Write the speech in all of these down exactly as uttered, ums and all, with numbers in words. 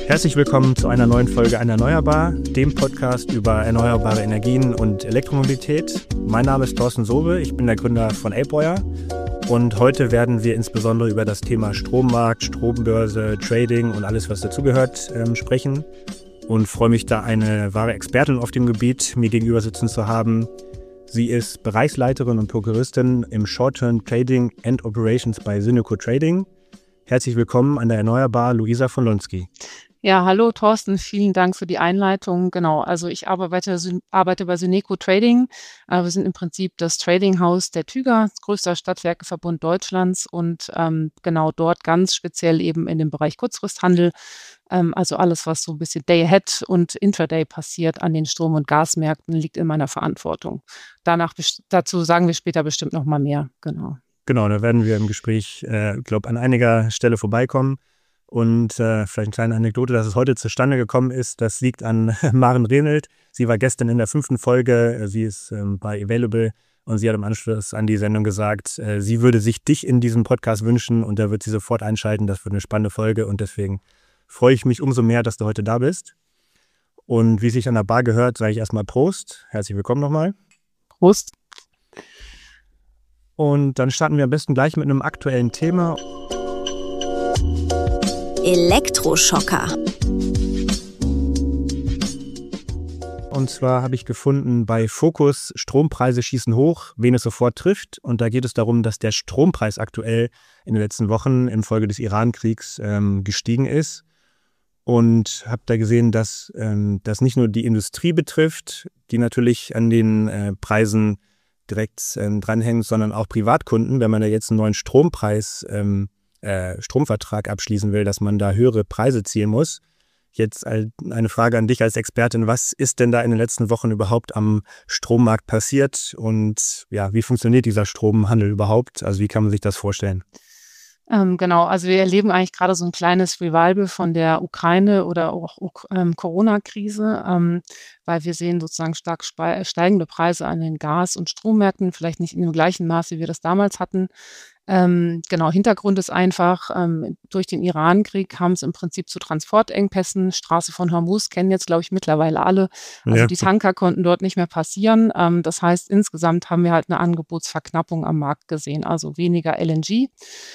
Herzlich willkommen zu einer neuen Folge Erneuerbar, dem Podcast über erneuerbare Energien und Elektromobilität. Mein Name ist Thorsten Sobe, ich bin der Gründer von Apewirer und heute werden wir insbesondere über das Thema Strommarkt, Strombörse, Trading und alles, was dazugehört, ähm, sprechen und freue mich, da eine wahre Expertin auf dem Gebiet mir gegenüber sitzen zu haben. Sie ist Bereichsleiterin und Prokuristin im Short-Term Trading and Operations bei Syneco Trading. Herzlich willkommen an der Erneuerbar, Luisa von Lonsky. Ja, hallo Thorsten, vielen Dank für die Einleitung. Genau, also ich arbeite, arbeite bei Syneco Trading. Äh, wir sind im Prinzip das Tradinghaus der Tüger, das größter Stadtwerkeverbund Deutschlands und ähm, genau dort ganz speziell eben in dem Bereich Kurzfristhandel. Ähm, also alles, was so ein bisschen Day-Ahead und Intraday passiert an den Strom- und Gasmärkten, liegt in meiner Verantwortung. Danach, dazu sagen wir später bestimmt noch mal mehr, genau. Genau, da werden wir im Gespräch, äh, glaube an einiger Stelle vorbeikommen. Und äh, vielleicht eine kleine Anekdote, dass es heute zustande gekommen ist, das liegt an Maren Rehnelt. Sie war gestern in der fünften Folge, sie ist ähm, bei Available und sie hat im Anschluss an die Sendung gesagt, äh, sie würde sich dich in diesem Podcast wünschen und da wird sie sofort einschalten. Das wird eine spannende Folge und deswegen freue ich mich umso mehr, dass du heute da bist. Und wie sich an der Bar gehört, sage ich erstmal Prost. Herzlich willkommen nochmal. Prost. Und dann starten wir am besten gleich mit einem aktuellen Thema. Elektroschocker. Und zwar habe ich gefunden bei Focus, Strompreise schießen hoch, wen es sofort trifft. Und da geht es darum, dass der Strompreis aktuell in den letzten Wochen infolge des Iran-Kriegs ähm, gestiegen ist. Und habe da gesehen, dass ähm, das nicht nur die Industrie betrifft, die natürlich an den äh, Preisen direkt ähm, dranhängt, sondern auch Privatkunden, wenn man da jetzt einen neuen Strompreis ähm, Äh, Stromvertrag abschließen will, dass man da höhere Preise zielen muss. Jetzt eine Frage an dich als Expertin, was ist denn da in den letzten Wochen überhaupt am Strommarkt passiert und ja, wie funktioniert dieser Stromhandel überhaupt? Also wie kann man sich das vorstellen? Ähm, genau, also wir erleben eigentlich gerade so ein kleines Revival von der Ukraine oder auch ähm, Corona-Krise, ähm, weil wir sehen sozusagen stark spe- steigende Preise an den Gas- und Strommärkten, vielleicht nicht in dem gleichen Maß, wie wir das damals hatten. Ähm, genau, Hintergrund ist einfach, ähm, durch den Iran-Krieg kam es im Prinzip zu Transportengpässen. Straße von Hormuz kennen jetzt, glaube ich, mittlerweile alle. Also Ja. die Tanker konnten dort nicht mehr passieren. Ähm, das heißt, insgesamt haben wir halt eine Angebotsverknappung am Markt gesehen, also weniger L N G.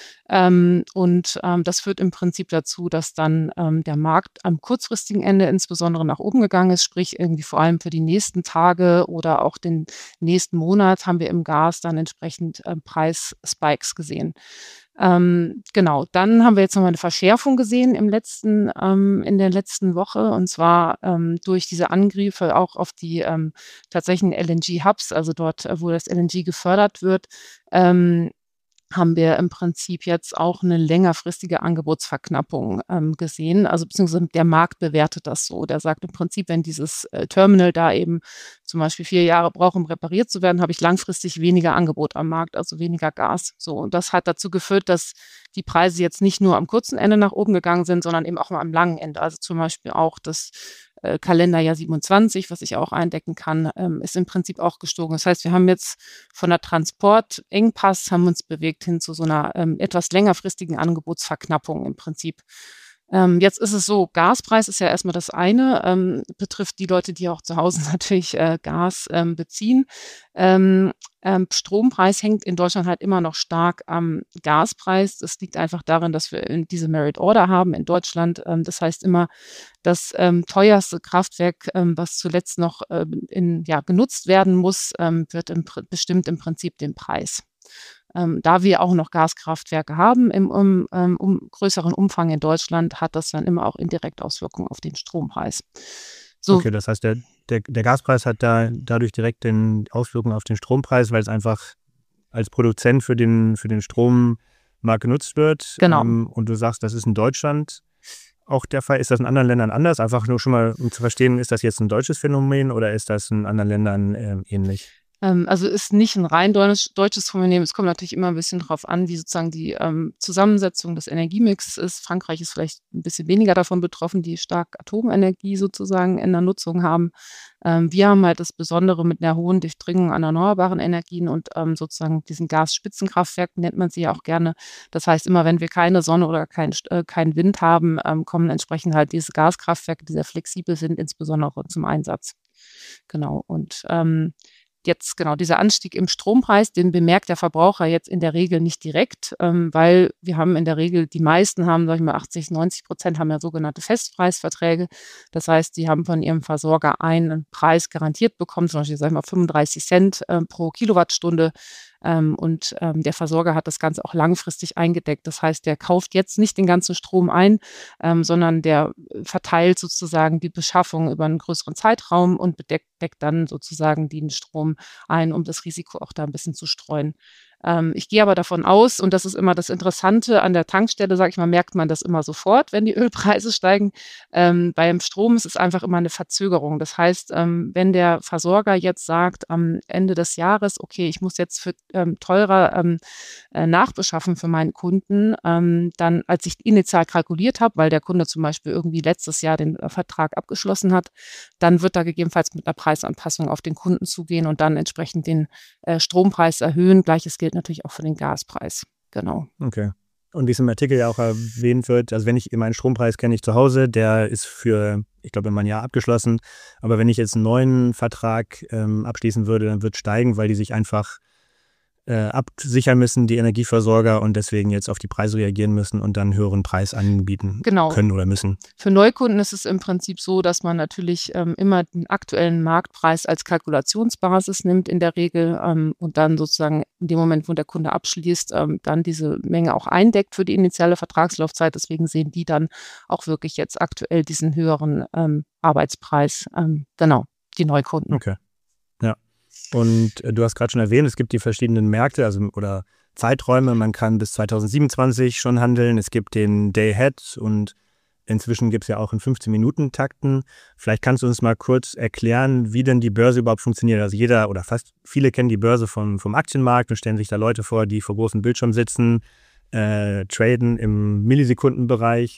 Ähm, und ähm, das führt im Prinzip dazu, dass dann ähm, der Markt am kurzfristigen Ende insbesondere nach oben gegangen ist, sprich irgendwie vor allem für die nächsten Tage oder auch den nächsten Monat haben wir im Gas dann entsprechend äh, Preisspikes gesehen. Ähm, genau, dann haben wir jetzt nochmal eine Verschärfung gesehen im letzten, ähm, in der letzten Woche und zwar ähm, durch diese Angriffe auch auf die ähm, tatsächlichen L N G-Hubs, also dort, wo das L N G gefördert wird, ähm, haben wir im Prinzip jetzt auch eine längerfristige Angebotsverknappung ähm, gesehen. Also beziehungsweise der Markt bewertet das so. Der sagt im Prinzip, wenn dieses äh, Terminal da eben zum Beispiel vier Jahre braucht, um repariert zu werden, habe ich langfristig weniger Angebot am Markt, also weniger Gas. So, und das hat dazu geführt, dass die Preise jetzt nicht nur am kurzen Ende nach oben gegangen sind, sondern eben auch mal am langen Ende. Also zum Beispiel auch das äh, Kalenderjahr siebenundzwanzig, was ich auch eindecken kann, ähm, ist im Prinzip auch gestogen. Das heißt, wir haben jetzt von der Transportengpass haben uns bewegt hin zu so einer ähm, etwas längerfristigen Angebotsverknappung im Prinzip. Ähm, jetzt ist es so, Gaspreis ist ja erstmal das eine, ähm, betrifft die Leute, die auch zu Hause natürlich äh, Gas ähm, beziehen. Ähm, ähm, Strompreis hängt in Deutschland halt immer noch stark am Gaspreis. Das liegt einfach daran, dass wir diese Merit Order haben in Deutschland. Ähm, das heißt immer, das ähm, teuerste Kraftwerk, ähm, was zuletzt noch ähm, in, ja, genutzt werden muss, ähm, wird im, bestimmt im Prinzip den Preis. Ähm, da wir auch noch Gaskraftwerke haben im um, um, um, größeren Umfang in Deutschland, hat das dann immer auch indirekt Auswirkungen auf den Strompreis. So. Okay, das heißt, der, der, der Gaspreis hat da dadurch direkt den Auswirkungen auf den Strompreis, weil es einfach als Produzent für den, für den Strommarkt genutzt wird. Genau. Ähm, und du sagst, das ist in Deutschland auch der Fall. Ist das in anderen Ländern anders? Einfach nur schon mal, um zu verstehen, ist das jetzt ein deutsches Phänomen oder ist das in anderen Ländern äh, ähnlich? Ähm, also ist nicht ein rein deutsch deutsches Phänomen. Es kommt natürlich immer ein bisschen drauf an, wie sozusagen die, ähm, Zusammensetzung des Energiemixes ist. Frankreich ist vielleicht ein bisschen weniger davon betroffen, die stark Atomenergie sozusagen in der Nutzung haben. Ähm, wir haben halt das Besondere mit einer hohen Durchdringung an erneuerbaren Energien und, ähm, sozusagen diesen Gasspitzenkraftwerken nennt man sie ja auch gerne. Das heißt, immer wenn wir keine Sonne oder kein St äh, keinen Wind haben, ähm, kommen entsprechend halt diese Gaskraftwerke, die sehr flexibel sind, insbesondere zum Einsatz. Genau und, ähm, jetzt genau dieser Anstieg im Strompreis, den bemerkt der Verbraucher jetzt in der Regel nicht direkt, ähm, weil wir haben in der Regel die meisten haben, sage ich mal, achtzig, neunzig Prozent haben ja sogenannte Festpreisverträge. Das heißt, die haben von ihrem Versorger einen Preis garantiert bekommen, zum Beispiel, sage ich mal, fünfunddreißig Cent äh, pro Kilowattstunde. Ähm, und ähm, der Versorger hat das Ganze auch langfristig eingedeckt. Das heißt, der kauft jetzt nicht den ganzen Strom ein, ähm, sondern der verteilt sozusagen die Beschaffung über einen größeren Zeitraum und bedeckt deckt dann sozusagen den Strom ein, um das Risiko auch da ein bisschen zu streuen. Ähm, ich gehe aber davon aus, und das ist immer das Interessante, an der Tankstelle, sage ich mal, merkt man das immer sofort, wenn die Ölpreise steigen. Ähm, beim Strom ist es einfach immer eine Verzögerung. Das heißt, ähm, wenn der Versorger jetzt sagt am Ende des Jahres: „Okay, ich muss jetzt für, ähm, teurer, ähm, äh, nachbeschaffen für meinen Kunden“, ähm, dann als ich initial kalkuliert habe, weil der Kunde zum Beispiel irgendwie letztes Jahr den, äh, Vertrag abgeschlossen hat, dann wird da gegebenenfalls mit einer Preisanpassung auf den Kunden zugehen und dann entsprechend den, äh, Strompreis erhöhen. Gleiches gilt natürlich auch für den Gaspreis. Genau. Okay. Und wie es im Artikel ja auch erwähnt wird, also wenn ich meinen Strompreis kenne ich zu Hause, der ist für, ich glaube, immer ein Jahr abgeschlossen. Aber wenn ich jetzt einen neuen Vertrag ähm, abschließen würde, dann wird es steigen, weil die sich einfach äh, absichern müssen, die Energieversorger, und deswegen jetzt auf die Preise reagieren müssen und dann einen höheren Preis anbieten Genau. können oder müssen. Für Neukunden ist es im Prinzip so, dass man natürlich ähm, immer den aktuellen Marktpreis als Kalkulationsbasis nimmt in der Regel ähm, und dann sozusagen in dem Moment, wo der Kunde abschließt, ähm, dann diese Menge auch eindeckt für die initiale Vertragslaufzeit. Deswegen sehen die dann auch wirklich jetzt aktuell diesen höheren ähm, Arbeitspreis. Ähm, genau, die Neukunden. Okay. Ja. Und äh, du hast gerade schon erwähnt, es gibt die verschiedenen Märkte, also oder Zeiträume. Man kann bis zweitausendsiebenundzwanzig schon handeln. Es gibt den Day Ahead und inzwischen gibt es ja auch in fünfzehn-Minuten-Takten. Vielleicht kannst du uns mal kurz erklären, wie denn die Börse überhaupt funktioniert. Also jeder oder fast viele kennen die Börse vom, vom Aktienmarkt und stellen sich da Leute vor, die vor großen Bildschirmen sitzen, äh, traden im Millisekundenbereich.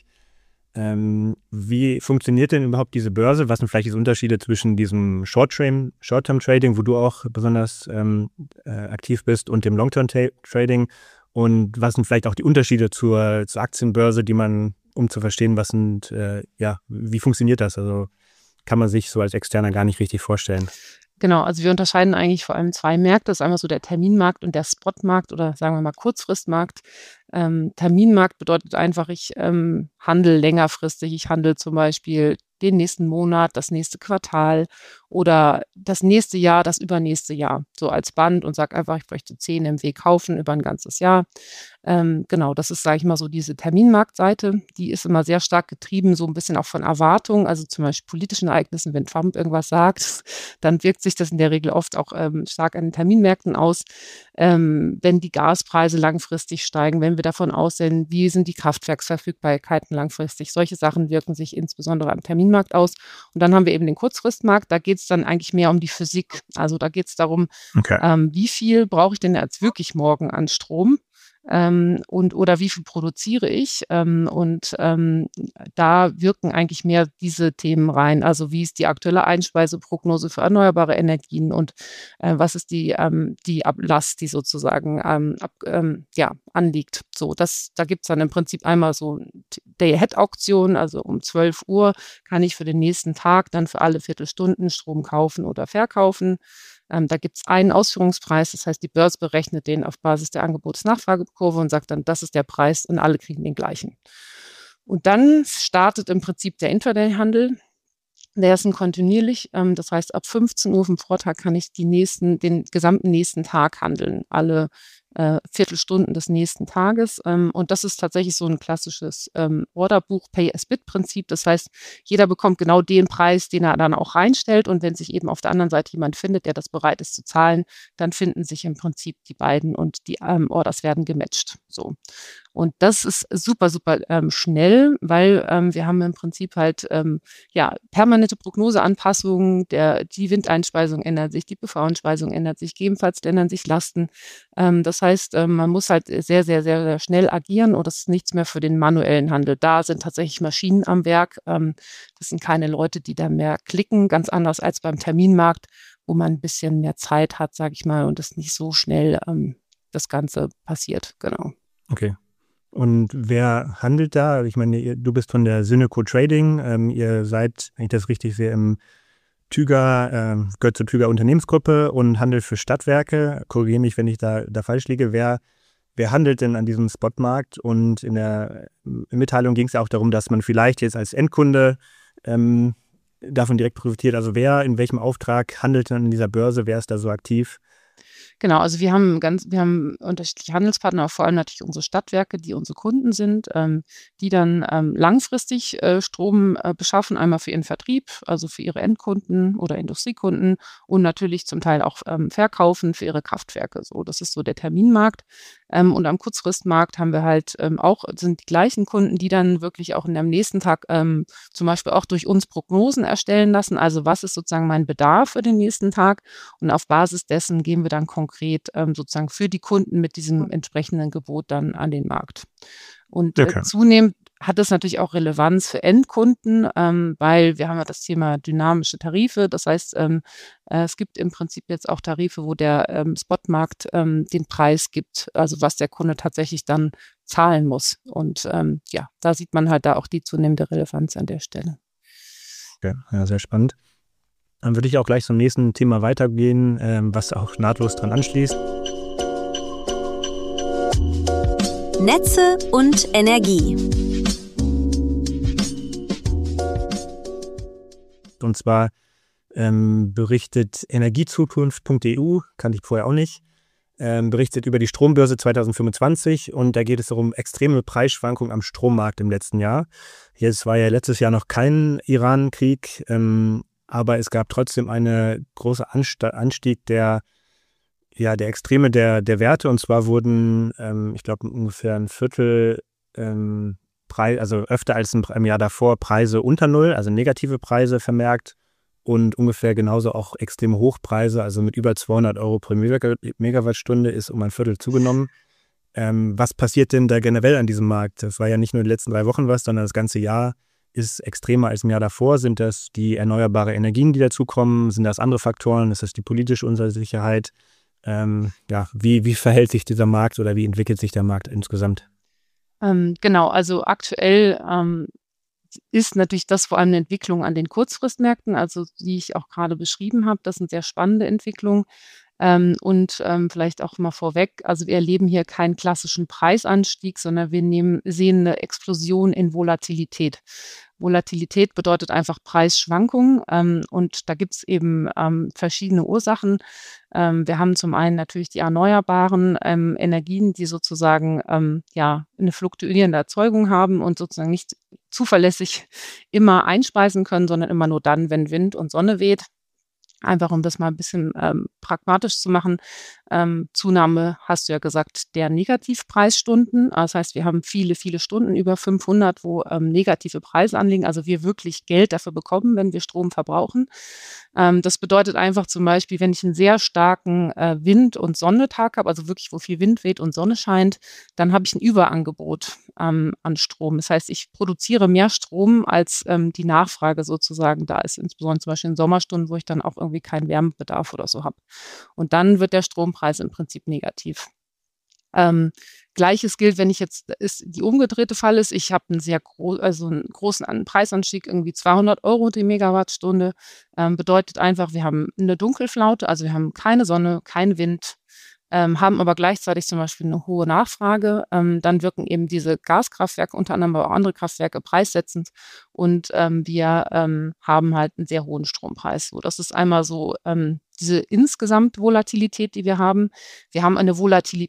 Ähm, wie funktioniert denn überhaupt diese Börse? Was sind vielleicht die Unterschiede zwischen diesem Short-Term, Short-Term-Trading, wo du auch besonders ähm, äh, aktiv bist, und dem Long-Term-Trading? Und was sind vielleicht auch die Unterschiede zur, zur Aktienbörse, die man, um zu verstehen, was sind, äh, ja, wie funktioniert das? Also kann man sich so als Externer gar nicht richtig vorstellen. Genau, also wir unterscheiden eigentlich vor allem zwei Märkte. Das ist einmal so der Terminmarkt und der Spotmarkt oder sagen wir mal Kurzfristmarkt. Ähm, Terminmarkt bedeutet einfach, ich ähm, handle längerfristig. Ich handle zum Beispiel den nächsten Monat, das nächste Quartal oder das nächste Jahr, das übernächste Jahr, so als Band, und sage einfach, ich möchte zehn M W kaufen über ein ganzes Jahr. Ähm, genau, das ist, sage ich mal, so diese Terminmarktseite. Die ist immer sehr stark getrieben, so ein bisschen auch von Erwartungen, also zum Beispiel politischen Ereignissen. Wenn Trump irgendwas sagt, dann wirkt sich das in der Regel oft auch ähm, stark an den Terminmärkten aus. Ähm, wenn die Gaspreise langfristig steigen, wenn wir davon aussehen, wie sind die Kraftwerksverfügbarkeiten langfristig, solche Sachen wirken sich insbesondere am Terminmarkt aus. Und dann haben wir eben den Kurzfristmarkt, da geht es dann eigentlich mehr um die Physik. Also da geht es darum, Okay. ähm, wie viel brauche ich denn jetzt wirklich morgen an Strom? Ähm, und oder wie viel produziere ich? Ähm, und ähm, da wirken eigentlich mehr diese Themen rein. Also wie ist die aktuelle Einspeiseprognose für erneuerbare Energien und äh, was ist die, ähm, die Ablast, die sozusagen ähm, ab, ähm, ja, anliegt. So, das, da gibt es dann im Prinzip einmal so Day-Ahead-Auktion, also um zwölf Uhr kann ich für den nächsten Tag dann für alle Viertelstunden Strom kaufen oder verkaufen. Ähm, da gibt es einen Ausführungspreis, das heißt, die Börse berechnet den auf Basis der Angebots-Nachfragekurve und sagt dann, das ist der Preis und alle kriegen den gleichen. Und dann startet im Prinzip der Intraday-Handel. Der ist ein kontinuierlich, ähm, das heißt, ab fünfzehn Uhr vom Vortag kann ich die nächsten, den gesamten nächsten Tag handeln. Alle äh, Viertelstunden des nächsten Tages. Ähm, und das ist tatsächlich so ein klassisches ähm, Orderbuch Pay-as-Bid-Prinzip. Das heißt, jeder bekommt genau den Preis, den er dann auch reinstellt. Und wenn sich eben auf der anderen Seite jemand findet, der das bereit ist zu zahlen, dann finden sich im Prinzip die beiden und die ähm, Orders werden gematcht. So. Und das ist super, super ähm, schnell, weil ähm, wir haben im Prinzip halt ähm, ja permanente Prognoseanpassungen. Der, die Windeinspeisung ändert sich, die P V-Einspeisung ändert sich, gegebenenfalls ändern sich Lasten. Ähm, das heißt, ähm, man muss halt sehr, sehr, sehr, sehr schnell agieren und das ist nichts mehr für den manuellen Handel. Da sind tatsächlich Maschinen am Werk. Ähm, das sind keine Leute, die da mehr klicken, ganz anders als beim Terminmarkt, wo man ein bisschen mehr Zeit hat, sage ich mal, und das nicht so schnell ähm, das Ganze passiert. Genau. Okay. Und wer handelt da? Ich meine, ihr, du bist von der Syneco Trading. Ähm, ihr seid, wenn ich das richtig sehe, im Tüger, äh, gehört zur Tüger Unternehmensgruppe und handelt für Stadtwerke. Korrigiere mich, wenn ich da, da falsch liege. Wer, wer handelt denn an diesem Spotmarkt? Und in der Mitteilung ging es ja auch darum, dass man vielleicht jetzt als Endkunde ähm, davon direkt profitiert. Also wer in welchem Auftrag handelt dann an dieser Börse? Wer ist da so aktiv? Genau, also wir haben ganz, wir haben unterschiedliche Handelspartner, aber vor allem natürlich unsere Stadtwerke, die unsere Kunden sind, ähm, die dann ähm, langfristig äh, Strom äh, beschaffen, einmal für ihren Vertrieb, also für ihre Endkunden oder Industriekunden und natürlich zum Teil auch ähm, verkaufen für ihre Kraftwerke. So, das ist so der Terminmarkt. Ähm, und am Kurzfristmarkt haben wir halt ähm, auch, sind die gleichen Kunden, die dann wirklich auch in dem nächsten Tag ähm, zum Beispiel auch durch uns Prognosen erstellen lassen. Also was ist sozusagen mein Bedarf für den nächsten Tag? Und auf Basis dessen gehen wir dann konkret ähm, sozusagen für die Kunden mit diesem entsprechenden Gebot dann an den Markt. Und Okay. äh, zunehmend hat das natürlich auch Relevanz für Endkunden, ähm, weil wir haben ja das Thema dynamische Tarife. Das heißt, ähm, äh, es gibt im Prinzip jetzt auch Tarife, wo der ähm, Spotmarkt ähm, den Preis gibt, also was der Kunde tatsächlich dann zahlen muss. Und ähm, ja, da sieht man halt da auch die zunehmende Relevanz an der Stelle. Okay, ja, sehr spannend. Dann würde ich auch gleich zum nächsten Thema weitergehen, ähm, was auch nahtlos dran anschließt. Netze und Energie. Und zwar ähm, berichtet Energiezukunft punkt e u, kannte ich vorher auch nicht, ähm, berichtet über die Strombörse zwanzig fünfundzwanzig und da geht es darum, extreme Preisschwankungen am Strommarkt im letzten Jahr. Jetzt war ja letztes Jahr noch kein Iran-Krieg, ähm, aber es gab trotzdem einen großen Anst- Anstieg der, ja, der Extreme der, der Werte und zwar wurden, ähm, ich glaube, ungefähr ein Viertel ähm, Preis, also öfter als im, im Jahr davor Preise unter Null, also negative Preise vermerkt und ungefähr genauso auch extreme Hochpreise, also mit über zweihundert Euro pro Megawattstunde ist um ein Viertel zugenommen. Ähm, was passiert denn da generell an diesem Markt? Das war ja nicht nur in den letzten drei Wochen was, sondern das ganze Jahr ist extremer als im Jahr davor. Sind das die erneuerbaren Energien, die dazukommen? Sind das andere Faktoren? Ist das die politische Unsicherheit? Ähm, ja, wie, wie verhält sich dieser Markt oder wie entwickelt sich der Markt insgesamt? Ähm, genau, also aktuell ähm, ist natürlich das vor allem eine Entwicklung an den Kurzfristmärkten, also die ich auch gerade beschrieben habe. Das sind sehr spannende Entwicklungen. Ähm, und ähm, vielleicht auch mal vorweg, also wir erleben hier keinen klassischen Preisanstieg, sondern wir nehmen, sehen eine Explosion in Volatilität. Volatilität bedeutet einfach Preisschwankungen ähm, und da gibt es eben ähm, verschiedene Ursachen. Ähm, wir haben zum einen natürlich die erneuerbaren ähm, Energien, die sozusagen ähm, ja eine fluktuierende Erzeugung haben und sozusagen nicht zuverlässig immer einspeisen können, sondern immer nur dann, wenn Wind und Sonne weht. Einfach um das mal ein bisschen ähm, pragmatisch zu machen. Ähm, Zunahme, hast du ja gesagt, der Negativpreisstunden. Das heißt, wir haben viele, viele Stunden, über fünfhundert, wo ähm, negative Preise anliegen, also wir wirklich Geld dafür bekommen, wenn wir Strom verbrauchen. Ähm, das bedeutet einfach zum Beispiel, wenn ich einen sehr starken äh, Wind- und Sonnentag habe, also wirklich, wo viel Wind weht und Sonne scheint, dann habe ich ein Überangebot ähm, an Strom. Das heißt, ich produziere mehr Strom, als ähm, die Nachfrage sozusagen da ist, insbesondere zum Beispiel in Sommerstunden, wo ich dann auch irgendwie keinen Wärmebedarf oder so habe. Und dann wird der Strompreis im Prinzip negativ. Ähm, Gleiches gilt, wenn ich jetzt, ist die umgedrehte Fall ist, ich habe einen sehr groß, also einen großen An Preisanstieg, irgendwie zweihundert Euro die Megawattstunde, ähm, bedeutet einfach, wir haben eine Dunkelflaute, also wir haben keine Sonne, keinen Wind, ähm, haben aber gleichzeitig zum Beispiel eine hohe Nachfrage. Ähm, dann wirken eben diese Gaskraftwerke, unter anderem aber auch andere Kraftwerke, preissetzend und ähm, wir ähm, haben halt einen sehr hohen Strompreis. So, das ist einmal so ähm, diese insgesamt Volatilität, die wir haben. Wir haben eine Volatilität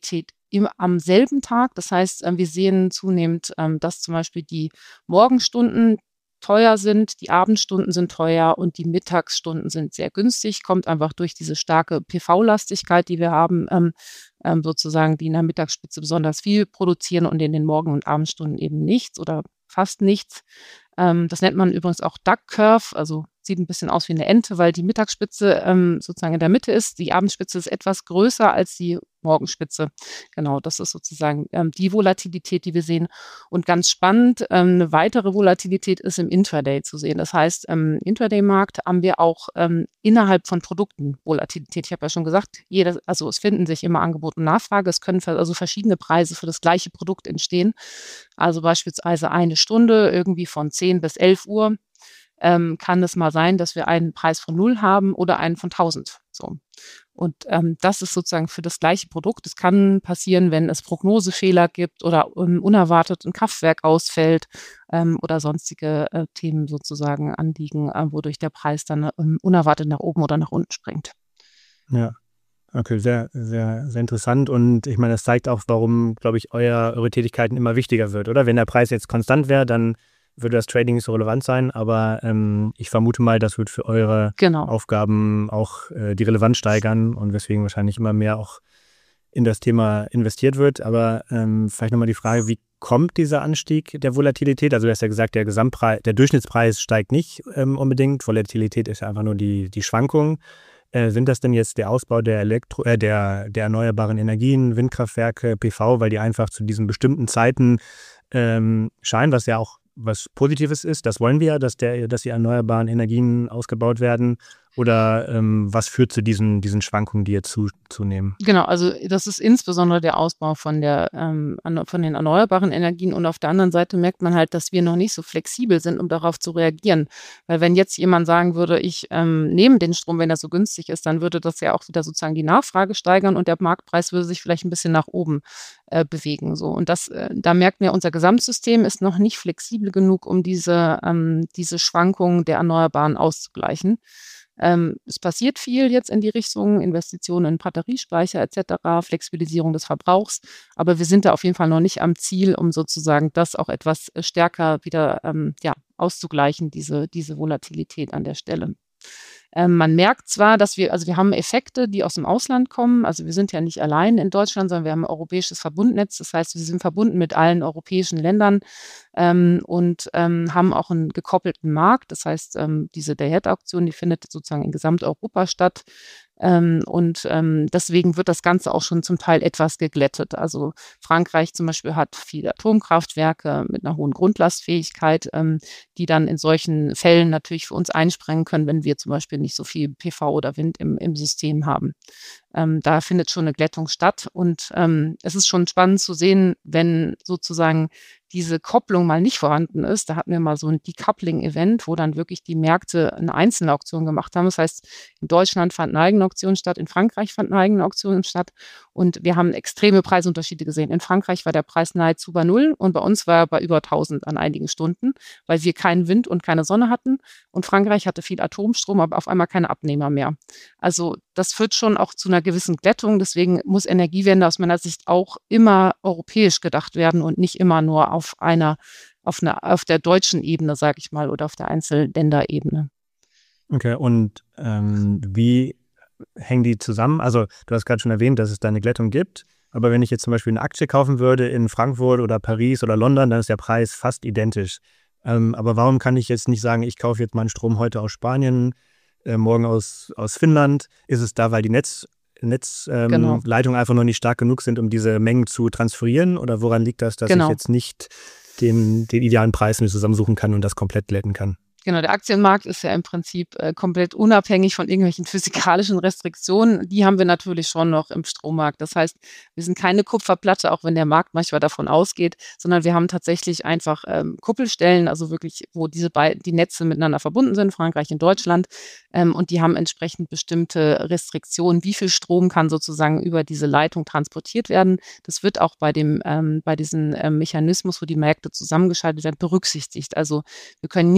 im, am selben Tag. Das heißt, ähm, wir sehen zunehmend, ähm, dass zum Beispiel die Morgenstunden teuer sind, die Abendstunden sind teuer und die Mittagsstunden sind sehr günstig. Kommt einfach durch diese starke P V-Lastigkeit, die wir haben, ähm, ähm, sozusagen, die in der Mittagsspitze besonders viel produzieren und in den Morgen- und Abendstunden eben nichts oder fast nichts. Ähm, das nennt man übrigens auch Duck Curve, also sieht ein bisschen aus wie eine Ente, weil die Mittagsspitze ähm, sozusagen in der Mitte ist. Die Abendspitze ist etwas größer als die Morgenspitze. Genau, das ist sozusagen ähm, die Volatilität, die wir sehen. Und ganz spannend, ähm, eine weitere Volatilität ist im Intraday zu sehen. Das heißt, im ähm, Intraday-Markt haben wir auch ähm, innerhalb von Produkten Volatilität. Ich habe ja schon gesagt, jeder, also es finden sich immer Angebot und Nachfrage. Es können also verschiedene Preise für das gleiche Produkt entstehen. Also beispielsweise eine Stunde irgendwie von zehn bis elf Uhr. Ähm, kann es mal sein, dass wir einen Preis von null haben oder einen von tausend. So. Und ähm, das ist sozusagen für das gleiche Produkt. Es kann passieren, wenn es Prognosefehler gibt oder um, unerwartet ein Kraftwerk ausfällt ähm, oder sonstige äh, Themen sozusagen anliegen, äh, wodurch der Preis dann ähm, unerwartet nach oben oder nach unten springt. Ja, okay, sehr, sehr, sehr interessant. Und ich meine, das zeigt auch, warum, glaube ich, euer, eure Tätigkeiten immer wichtiger wird, oder? Wenn der Preis jetzt konstant wäre, dann würde das Trading nicht so relevant sein, aber ähm, ich vermute mal, das wird für eure Genau. Aufgaben auch äh, die Relevanz steigern und weswegen wahrscheinlich immer mehr auch in das Thema investiert wird. Aber ähm, vielleicht nochmal die Frage, wie kommt dieser Anstieg der Volatilität? Also du hast ja gesagt, der Gesamtpreis, der Durchschnittspreis steigt nicht ähm, unbedingt. Volatilität ist ja einfach nur die, die Schwankung. Äh, sind das denn jetzt der Ausbau der, Elektro äh, der, der erneuerbaren Energien, Windkraftwerke, P V, weil die einfach zu diesen bestimmten Zeiten ähm, scheinen, was ja auch was Positives ist, das wollen wir ja, dass, der, dass die erneuerbaren Energien ausgebaut werden? Oder ähm, was führt zu diesen, diesen Schwankungen, die jetzt zu, zunehmen? Genau, also das ist insbesondere der Ausbau von, der, ähm, von den erneuerbaren Energien. Und auf der anderen Seite merkt man halt, dass wir noch nicht so flexibel sind, um darauf zu reagieren. Weil wenn jetzt jemand sagen würde, ich ähm, nehme den Strom, wenn er so günstig ist, dann würde das ja auch wieder sozusagen die Nachfrage steigern und der Marktpreis würde sich vielleicht ein bisschen nach oben äh, bewegen. So. Und das, äh, da merkt man, unser Gesamtsystem ist noch nicht flexibel genug, um diese, ähm, diese Schwankungen der Erneuerbaren auszugleichen. Ähm, es passiert viel jetzt in die Richtung Investitionen in Batteriespeicher et cetera, Flexibilisierung des Verbrauchs, aber wir sind da auf jeden Fall noch nicht am Ziel, um sozusagen das auch etwas stärker wieder ähm, ja, auszugleichen, diese, diese Volatilität an der Stelle. Ähm, man merkt zwar, dass wir, also wir haben Effekte, die aus dem Ausland kommen. Also wir sind ja nicht allein in Deutschland, sondern wir haben ein europäisches Verbundnetz. Das heißt, wir sind verbunden mit allen europäischen Ländern ähm, und ähm, haben auch einen gekoppelten Markt. Das heißt, ähm, diese Day-Ahead-Auktion, die findet sozusagen in Gesamteuropa statt. Ähm, und ähm, deswegen wird das Ganze auch schon zum Teil etwas geglättet. Also Frankreich zum Beispiel hat viele Atomkraftwerke mit einer hohen Grundlastfähigkeit, ähm, die dann in solchen Fällen natürlich für uns einspringen können, wenn wir zum Beispiel nicht so viel P V oder Wind im, im System haben. Ähm, da findet schon eine Glättung statt und ähm, es ist schon spannend zu sehen, wenn sozusagen diese Kopplung mal nicht vorhanden ist. Da hatten wir mal so ein Decoupling-Event, wo dann wirklich die Märkte eine einzelne Auktion gemacht haben. Das heißt, in Deutschland fand eine eigene Auktion statt, in Frankreich fand eine eigene Auktion statt und wir haben extreme Preisunterschiede gesehen. In Frankreich war der Preis nahezu bei Null und bei uns war er bei über tausend an einigen Stunden, weil wir keinen Wind und keine Sonne hatten und Frankreich hatte viel Atomstrom, aber auf einmal keine Abnehmer mehr. Also das führt schon auch zu einer gewissen Glättung. Deswegen muss Energiewende aus meiner Sicht auch immer europäisch gedacht werden und nicht immer nur auf einer, auf einer, auf der deutschen Ebene, sage ich mal, oder auf der Einzelländerebene. Okay, und ähm, wie hängen die zusammen? Also du hast gerade schon erwähnt, dass es da eine Glättung gibt. Aber wenn ich jetzt zum Beispiel eine Aktie kaufen würde in Frankfurt oder Paris oder London, dann ist der Preis fast identisch. Ähm, aber warum kann ich jetzt nicht sagen, ich kaufe jetzt meinen Strom heute aus Spanien, äh, morgen aus, aus Finnland? Ist es da, weil die Netz, Netzleitungen ähm, Genau. einfach noch nicht stark genug sind, um diese Mengen zu transferieren? Oder woran liegt das, dass Genau. ich jetzt nicht den, den idealen Preis mir zusammensuchen kann und das komplett glätten kann? Genau, der Aktienmarkt ist ja im Prinzip äh, komplett unabhängig von irgendwelchen physikalischen Restriktionen. Die haben wir natürlich schon noch im Strommarkt. Das heißt, wir sind keine Kupferplatte, auch wenn der Markt manchmal davon ausgeht, sondern wir haben tatsächlich einfach ähm, Kuppelstellen, also wirklich, wo diese beiden, die Netze miteinander verbunden sind, Frankreich und Deutschland. Ähm, und die haben entsprechend bestimmte Restriktionen, wie viel Strom kann sozusagen über diese Leitung transportiert werden. Das wird auch bei dem, ähm, bei diesem ähm, Mechanismus, wo die Märkte zusammengeschaltet werden, berücksichtigt. Also wir können nicht unendlich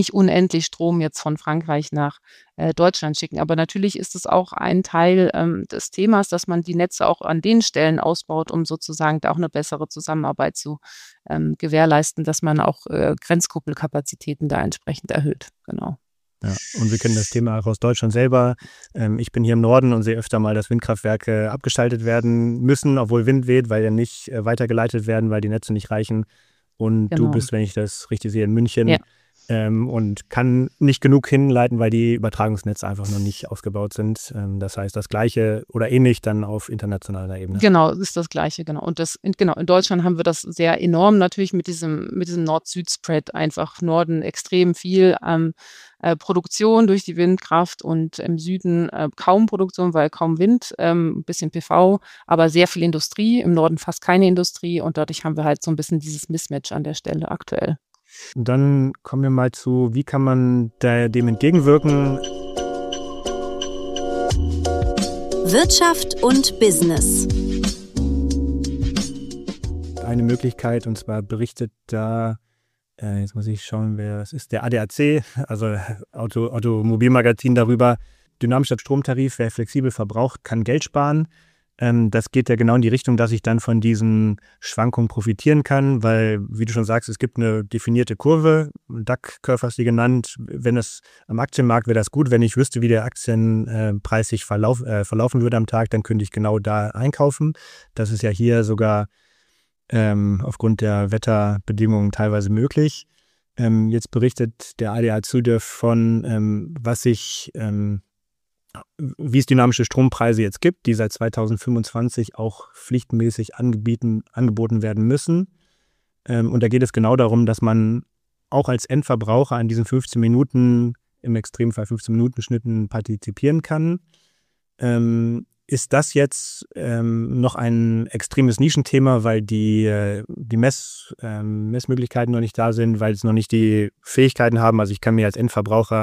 endlich Strom jetzt von Frankreich nach äh, Deutschland schicken. Aber natürlich ist es auch ein Teil ähm, des Themas, dass man die Netze auch an den Stellen ausbaut, um sozusagen da auch eine bessere Zusammenarbeit zu ähm, gewährleisten, dass man auch äh, Grenzkuppelkapazitäten da entsprechend erhöht. Genau. Ja, und wir kennen das Thema auch aus Deutschland selber. Ähm, ich bin hier im Norden und sehe öfter mal, dass Windkraftwerke abgeschaltet werden müssen, obwohl Wind weht, weil ja nicht äh, weitergeleitet werden, weil die Netze nicht reichen. Und Genau. du bist, wenn ich das richtig sehe, in München Ja. ähm, und kann nicht genug hinleiten, weil die Übertragungsnetze einfach noch nicht ausgebaut sind. Ähm, das heißt, das Gleiche oder ähnlich dann auf internationaler Ebene. Genau, ist das Gleiche, genau. Und das, in, genau, in Deutschland haben wir das sehr enorm natürlich mit diesem, mit diesem Nord-Süd-Spread, einfach Norden extrem viel ähm, äh, Produktion durch die Windkraft und im Süden äh, kaum Produktion, weil kaum Wind, ähm, ein bisschen P V, aber sehr viel Industrie, im Norden fast keine Industrie und dadurch haben wir halt so ein bisschen dieses Mismatch an der Stelle aktuell. Und dann kommen wir mal zu, wie kann man da, dem entgegenwirken? Wirtschaft und Business. Eine Möglichkeit, und zwar berichtet da, äh, jetzt muss ich schauen, wer es ist, der A D A C, also Auto, Automobilmagazin darüber, dynamischer Stromtarif, wer flexibel verbraucht, kann Geld sparen. Ähm, das geht ja genau in die Richtung, dass ich dann von diesen Schwankungen profitieren kann, weil, wie du schon sagst, es gibt eine definierte Kurve, D A C-Curve hast du genannt. Wenn es am Aktienmarkt wäre das gut, wenn ich wüsste, wie der Aktienpreis sich verlauf, äh, verlaufen würde am Tag, dann könnte ich genau da einkaufen. Das ist ja hier sogar ähm, aufgrund der Wetterbedingungen teilweise möglich. Ähm, jetzt berichtet der A D A C davon, ähm, was sich ähm, wie es dynamische Strompreise jetzt gibt, die seit zweitausendfünfundzwanzig auch pflichtmäßig angeboten, angeboten werden müssen. Ähm, und da geht es genau darum, dass man auch als Endverbraucher an diesen fünfzehn Minuten, im Extremfall fünfzehn Minuten Schnitten partizipieren kann. Ähm, ist das jetzt ähm, noch ein extremes Nischenthema, weil die, äh, die Mess, ähm, Messmöglichkeiten noch nicht da sind, weil es noch nicht die Fähigkeiten haben? Also ich kann mir als Endverbraucher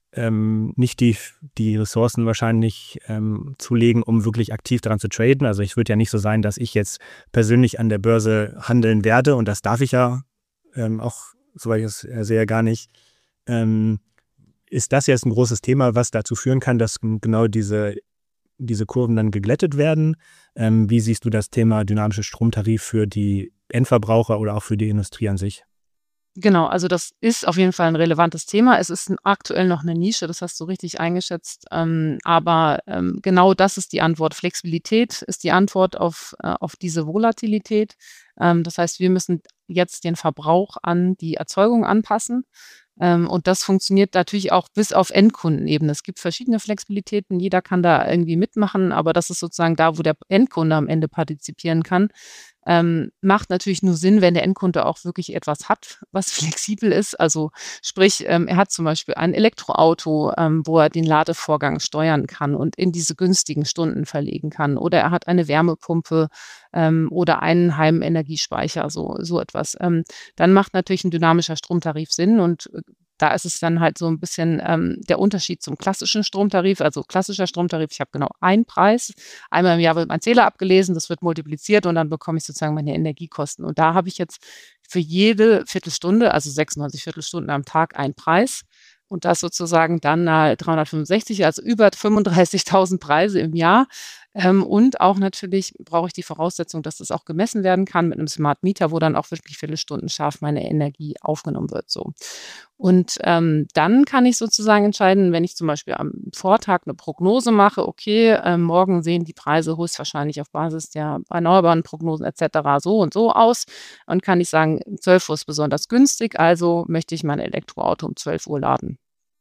Ähm, nicht die, die Ressourcen wahrscheinlich ähm, zulegen, um wirklich aktiv daran zu traden. Also es wird ja nicht so sein, dass ich jetzt persönlich an der Börse handeln werde und das darf ich ja ähm, auch, soweit ich es äh, sehe, gar nicht. Ähm, ist das jetzt ein großes Thema, was dazu führen kann, dass genau diese, diese Kurven dann geglättet werden? Ähm, wie siehst du das Thema dynamische Stromtarif für die Endverbraucher oder auch für die Industrie an sich? Genau, also das ist auf jeden Fall ein relevantes Thema. Es ist aktuell noch eine Nische, das hast du richtig eingeschätzt. Ähm, aber ähm, genau das ist die Antwort. Flexibilität ist die Antwort auf, äh, auf diese Volatilität. Ähm, das heißt, wir müssen jetzt den Verbrauch an die Erzeugung anpassen. Ähm, und das funktioniert natürlich auch bis auf Endkundenebene. Es gibt verschiedene Flexibilitäten, jeder kann da irgendwie mitmachen, aber das ist sozusagen da, wo der Endkunde am Ende partizipieren kann. Ähm, macht natürlich nur Sinn, wenn der Endkunde auch wirklich etwas hat, was flexibel ist. Also sprich, ähm, er hat zum Beispiel ein Elektroauto, ähm, wo er den Ladevorgang steuern kann und in diese günstigen Stunden verlegen kann. Oder er hat eine Wärmepumpe ähm, oder einen Heimenergiespeicher, so, so etwas. Ähm, dann macht natürlich ein dynamischer Stromtarif Sinn und äh, da ist es dann halt so ein bisschen ähm, der Unterschied zum klassischen Stromtarif. Also klassischer Stromtarif, ich habe genau einen Preis. Einmal im Jahr wird mein Zähler abgelesen, das wird multipliziert und dann bekomme ich sozusagen meine Energiekosten. Und da habe ich jetzt für jede Viertelstunde, also sechsundneunzig Viertelstunden am Tag, einen Preis. Und das sozusagen dann äh, dreihundertfünfundsechzig, also über fünfunddreißigtausend Preise im Jahr. Ähm, und auch natürlich brauche ich die Voraussetzung, dass das auch gemessen werden kann mit einem Smart Meter, wo dann auch wirklich Viertelsstunden scharf meine Energie aufgenommen wird. So. Und ähm, dann kann ich sozusagen entscheiden, wenn ich zum Beispiel am Vortag eine Prognose mache, okay, äh, morgen sehen die Preise höchstwahrscheinlich auf Basis der erneuerbaren Prognosen et cetera so und so aus. Und kann ich sagen, um zwölf Uhr ist besonders günstig, also möchte ich mein Elektroauto um zwölf Uhr laden.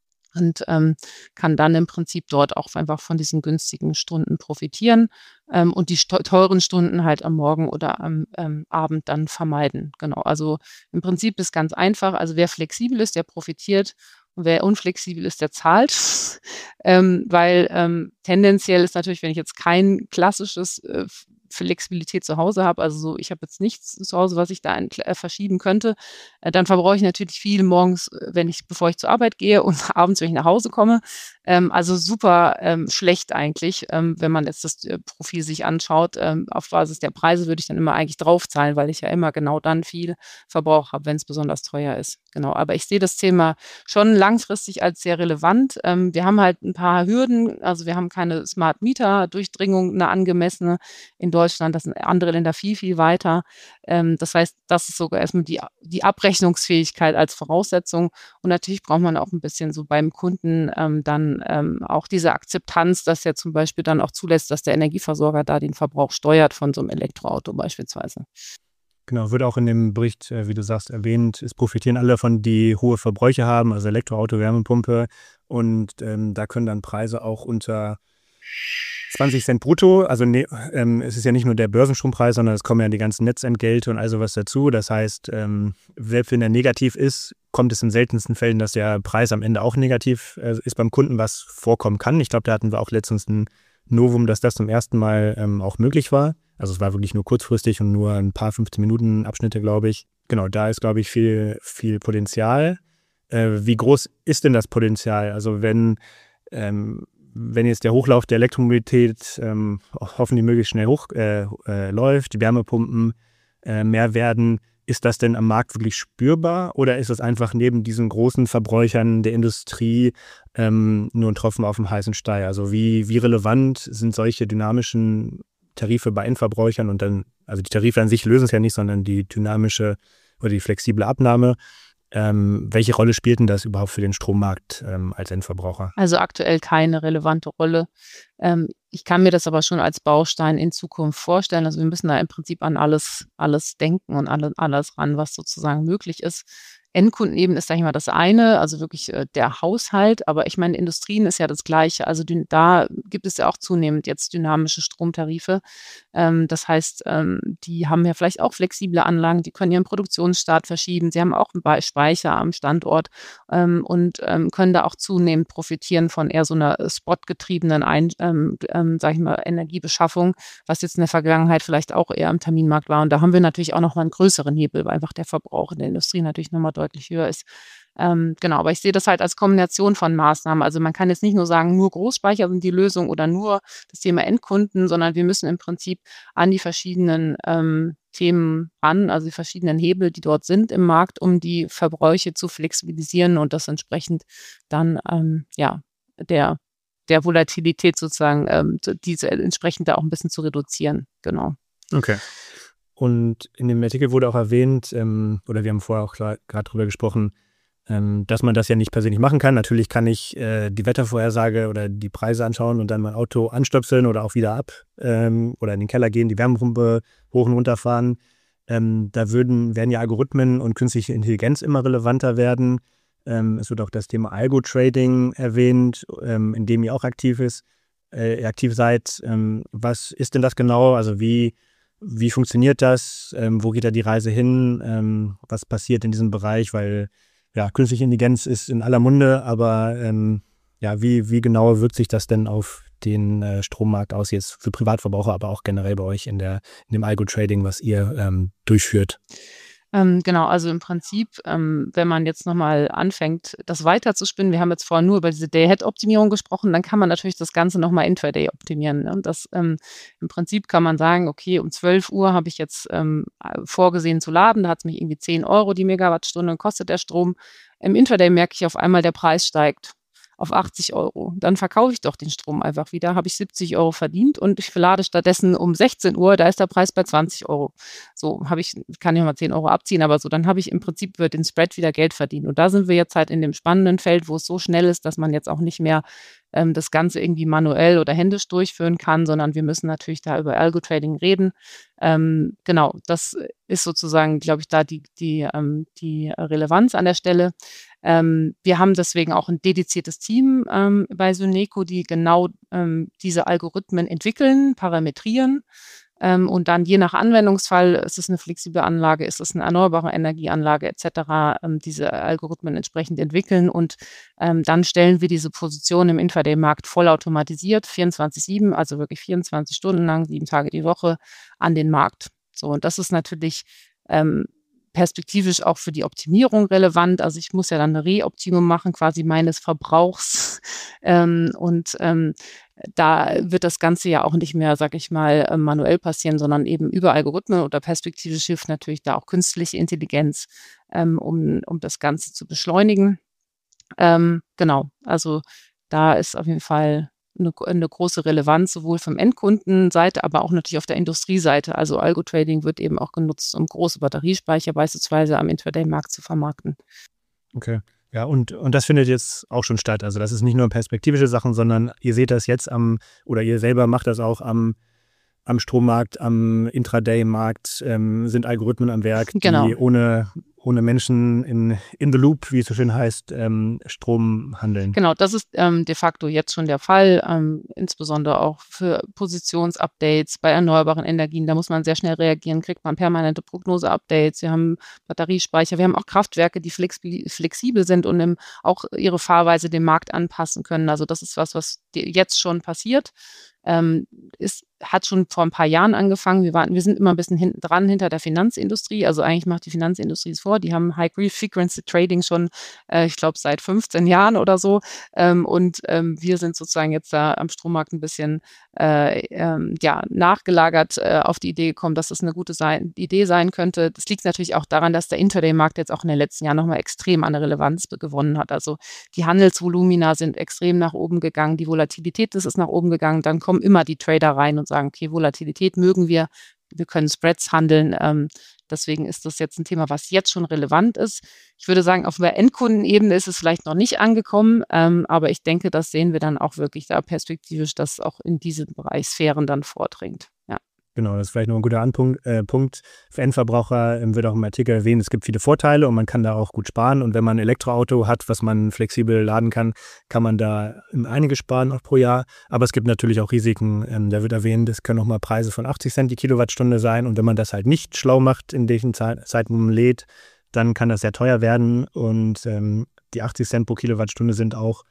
Und ähm, kann dann im Prinzip dort auch einfach von diesen günstigen Stunden profitieren ähm, und die teuren Stunden halt am Morgen oder am ähm, Abend dann vermeiden. Genau, also im Prinzip ist ganz einfach. Also wer flexibel ist, der profitiert und wer unflexibel ist, der zahlt. ähm, weil ähm, tendenziell ist natürlich, wenn ich jetzt kein klassisches äh, Flexibilität zu Hause habe, also so, ich habe jetzt nichts zu Hause, was ich da ent äh, verschieben könnte, äh, dann verbrauche ich natürlich viel morgens, äh, wenn ich bevor ich zur Arbeit gehe und abends, wenn ich nach Hause komme. Ähm, also super ähm, schlecht eigentlich, ähm, wenn man jetzt das äh, Profil sich anschaut. Ähm, auf Basis der Preise würde ich dann immer eigentlich draufzahlen, weil ich ja immer genau dann viel Verbrauch habe, wenn es besonders teuer ist. Genau, aber ich sehe das Thema schon langfristig als sehr relevant. Ähm, wir haben halt ein paar Hürden, also wir haben keine Smart Meter Durchdringung, eine angemessene in Deutschland. Das sind andere Länder viel, viel weiter. Ähm, das heißt, das ist sogar erstmal die, die Abrechnungsfähigkeit als Voraussetzung. Und natürlich braucht man auch ein bisschen so beim Kunden ähm, dann ähm, auch diese Akzeptanz, dass er zum Beispiel dann auch zulässt, dass der Energieversorger da den Verbrauch steuert von so einem Elektroauto beispielsweise. Genau, wird auch in dem Bericht, äh, wie du sagst, erwähnt, es profitieren alle davon, die hohe Verbräuche haben, also Elektroauto, Wärmepumpe. Und ähm, da können dann Preise auch unter zwanzig Cent brutto, also ne, ähm, es ist ja nicht nur der Börsenstrompreis, sondern es kommen ja die ganzen Netzentgelte und all sowas dazu. Das heißt, ähm, selbst wenn der negativ ist, kommt es in seltensten Fällen, dass der Preis am Ende auch negativ äh, ist beim Kunden, was vorkommen kann. Ich glaube, da hatten wir auch letztens ein Novum, dass das zum ersten Mal ähm, auch möglich war. Also es war wirklich nur kurzfristig und nur ein paar fünfzehn Minuten Abschnitte, glaube ich. Genau, da ist, glaube ich, viel, viel Potenzial. Äh, wie groß ist denn das Potenzial? Also wenn, ähm, wenn jetzt der Hochlauf der Elektromobilität ähm, hoffentlich möglichst schnell hoch äh, äh, läuft, die Wärmepumpen äh, mehr werden, ist das denn am Markt wirklich spürbar oder ist das einfach neben diesen großen Verbräuchern der Industrie ähm, nur ein Tropfen auf dem heißen Stein? Also wie, wie relevant sind solche dynamischen Tarife bei Endverbrauchern und dann, also die Tarife an sich lösen es ja nicht, sondern die dynamische oder die flexible Abnahme. Ähm, welche Rolle spielt denn das überhaupt für den Strommarkt ähm, als Endverbraucher? Also aktuell keine relevante Rolle. Ähm, ich kann mir das aber schon als Baustein in Zukunft vorstellen. Also wir müssen da im Prinzip an alles, alles denken und alle, alles ran, was sozusagen möglich ist. Endkundenebene ist, sag ich mal, das eine, also wirklich äh, der Haushalt. Aber ich meine, Industrien ist ja das Gleiche. Also dyn- da gibt es ja auch zunehmend jetzt dynamische Stromtarife. Ähm, das heißt, ähm, die haben ja vielleicht auch flexible Anlagen, die können ihren Produktionsstart verschieben. Sie haben auch einen Be- Speicher am Standort ähm, und ähm, können da auch zunehmend profitieren von eher so einer spotgetriebenen Ein ähm, ähm, sag ich mal, Energiebeschaffung, was jetzt in der Vergangenheit vielleicht auch eher am Terminmarkt war. Und da haben wir natürlich auch noch mal einen größeren Hebel, weil einfach der Verbrauch in der Industrie natürlich noch mal deutlich höher ist. Ähm, genau, aber ich sehe das halt als Kombination von Maßnahmen. Also man kann jetzt nicht nur sagen, nur Großspeicher sind die Lösung oder nur das Thema Endkunden, sondern wir müssen im Prinzip an die verschiedenen ähm, Themen ran, also die verschiedenen Hebel, die dort sind im Markt, um die Verbräuche zu flexibilisieren und das entsprechend dann ähm, ja der der Volatilität sozusagen ähm, diese entsprechend da auch ein bisschen zu reduzieren. Genau. Okay. Und in dem Artikel wurde auch erwähnt, ähm, oder wir haben vorher auch gerade drüber gesprochen, ähm, dass man das ja nicht persönlich machen kann. Natürlich kann ich äh, die Wettervorhersage oder die Preise anschauen und dann mein Auto anstöpseln oder auch wieder ab ähm, oder in den Keller gehen, die Wärmepumpe hoch und runter fahren. Ähm, da würden, werden ja Algorithmen und künstliche Intelligenz immer relevanter werden. Ähm, es wird auch das Thema Algo-Trading erwähnt, ähm, in dem ihr auch aktiv, ist, äh, aktiv seid. Ähm, was ist denn das genau? Also wie Wie funktioniert das? Ähm, wo geht da die Reise hin? Ähm, was passiert in diesem Bereich? Weil ja, künstliche Intelligenz ist in aller Munde, aber ähm, ja, wie, wie genau wirkt sich das denn auf den äh, Strommarkt aus, jetzt für Privatverbraucher, aber auch generell bei euch in, der, in dem Algo-Trading, was ihr ähm, durchführt? Ähm, genau, also im Prinzip, ähm, wenn man jetzt nochmal anfängt, das weiterzuspinnen, wir haben jetzt vorher nur über diese Day-Ahead-Optimierung gesprochen, dann kann man natürlich das Ganze nochmal intraday optimieren. Ne? Das, ähm, im Prinzip kann man sagen, okay, um zwölf Uhr habe ich jetzt ähm, vorgesehen zu laden, da hat es mich irgendwie zehn Euro die Megawattstunde kostet der Strom. Im Intraday merke ich auf einmal, der Preis steigt auf achtzig Euro. Dann verkaufe ich doch den Strom einfach wieder, habe ich siebzig Euro verdient und ich lade stattdessen um sechzehn Uhr, da ist der Preis bei zwanzig Euro. So habe ich, kann ich mal zehn Euro abziehen, aber so, dann habe ich im Prinzip über den Spread wieder Geld verdient. Und da sind wir jetzt halt in dem spannenden Feld, wo es so schnell ist, dass man jetzt auch nicht mehr ähm, das Ganze irgendwie manuell oder händisch durchführen kann, sondern wir müssen natürlich da über Algo-Trading reden. Ähm, genau, das ist sozusagen, glaube ich, da die, die, ähm, die Relevanz an der Stelle. Ähm, wir haben deswegen auch ein dediziertes Team ähm, bei Soneco, die genau ähm, diese Algorithmen entwickeln, parametrieren Ähm, und dann je nach Anwendungsfall, ist es eine flexible Anlage, ist es eine erneuerbare Energieanlage et cetera, ähm, diese Algorithmen entsprechend entwickeln. Und ähm, dann stellen wir diese Position im Intraday-Markt vollautomatisiert, vierundzwanzig sieben, also wirklich vierundzwanzig Stunden lang, sieben Tage die Woche an den Markt. So, und das ist natürlich ähm, perspektivisch auch für die Optimierung relevant. Also ich muss ja dann eine Reoptimierung machen, quasi meines Verbrauchs. ähm, und ähm, da wird das Ganze ja auch nicht mehr, sag ich mal, äh, manuell passieren, sondern eben über Algorithmen oder perspektivisch hilft natürlich da auch künstliche Intelligenz, ähm, um, um das Ganze zu beschleunigen. Ähm, genau, also da ist auf jeden Fall eine, eine große Relevanz, sowohl vom Endkundenseite, aber auch natürlich auf der Industrieseite. Also Algo-Trading wird eben auch genutzt, um große Batteriespeicher beispielsweise am Intraday-Markt zu vermarkten. Okay. Ja, und, und das findet jetzt auch schon statt. Also das ist nicht nur perspektivische Sachen, sondern ihr seht das jetzt am, oder ihr selber macht das auch am, am Strommarkt, am Intraday-Markt, ähm, sind Algorithmen am Werk, Genau. die ohne, ohne Menschen in, in the loop, wie es so schön heißt, ähm, Strom handeln. Genau, das ist ähm, de facto jetzt schon der Fall, ähm, insbesondere auch für Positionsupdates bei erneuerbaren Energien. Da muss man sehr schnell reagieren, kriegt man permanente Prognose-Updates. Wir haben Batteriespeicher, wir haben auch Kraftwerke, die flexi- flexibel sind und im, auch ihre Fahrweise dem Markt anpassen können. Also das ist was, was jetzt schon passiert. Ähm, ist, hat schon vor ein paar Jahren angefangen. Wir, waren, wir sind immer ein bisschen hinten dran hinter der Finanzindustrie. Also eigentlich macht die Finanzindustrie es vor. Die haben High-Frequency Trading schon, äh, ich glaube, seit fünfzehn Jahren oder so. Ähm, und ähm, wir sind sozusagen jetzt da am Strommarkt ein bisschen äh, ähm, ja, nachgelagert äh, auf die Idee gekommen, dass das eine gute sein, Idee sein könnte. Das liegt natürlich auch daran, dass der Intraday-Markt jetzt auch in den letzten Jahren nochmal extrem an Relevanz gewonnen hat. Also die Handelsvolumina sind extrem nach oben gegangen, die Volatilität das ist nach oben gegangen. Dann kommen immer die Trader rein und sagen, okay, Volatilität mögen wir, wir können Spreads handeln. Ähm, deswegen ist das jetzt ein Thema, was jetzt schon relevant ist. Ich würde sagen, auf der Endkundenebene ist es vielleicht noch nicht angekommen, ähm, aber ich denke, das sehen wir dann auch wirklich da perspektivisch, dass auch in diese Bereichssphären dann vordringt. Ja. Genau, das ist vielleicht noch ein guter Anpunkt. Äh, Punkt. Für Endverbraucher ähm, wird auch im Artikel erwähnt, es gibt viele Vorteile und man kann da auch gut sparen. Und wenn man ein Elektroauto hat, was man flexibel laden kann, kann man da einiges sparen auch pro Jahr. Aber es gibt natürlich auch Risiken. Ähm, da wird erwähnt, es können auch mal Preise von achtzig Cent die Kilowattstunde sein. Und wenn man das halt nicht schlau macht in diesen Zeiten, wo man lädt, dann kann das sehr teuer werden. Und ähm, die achtzig Cent pro Kilowattstunde sind auch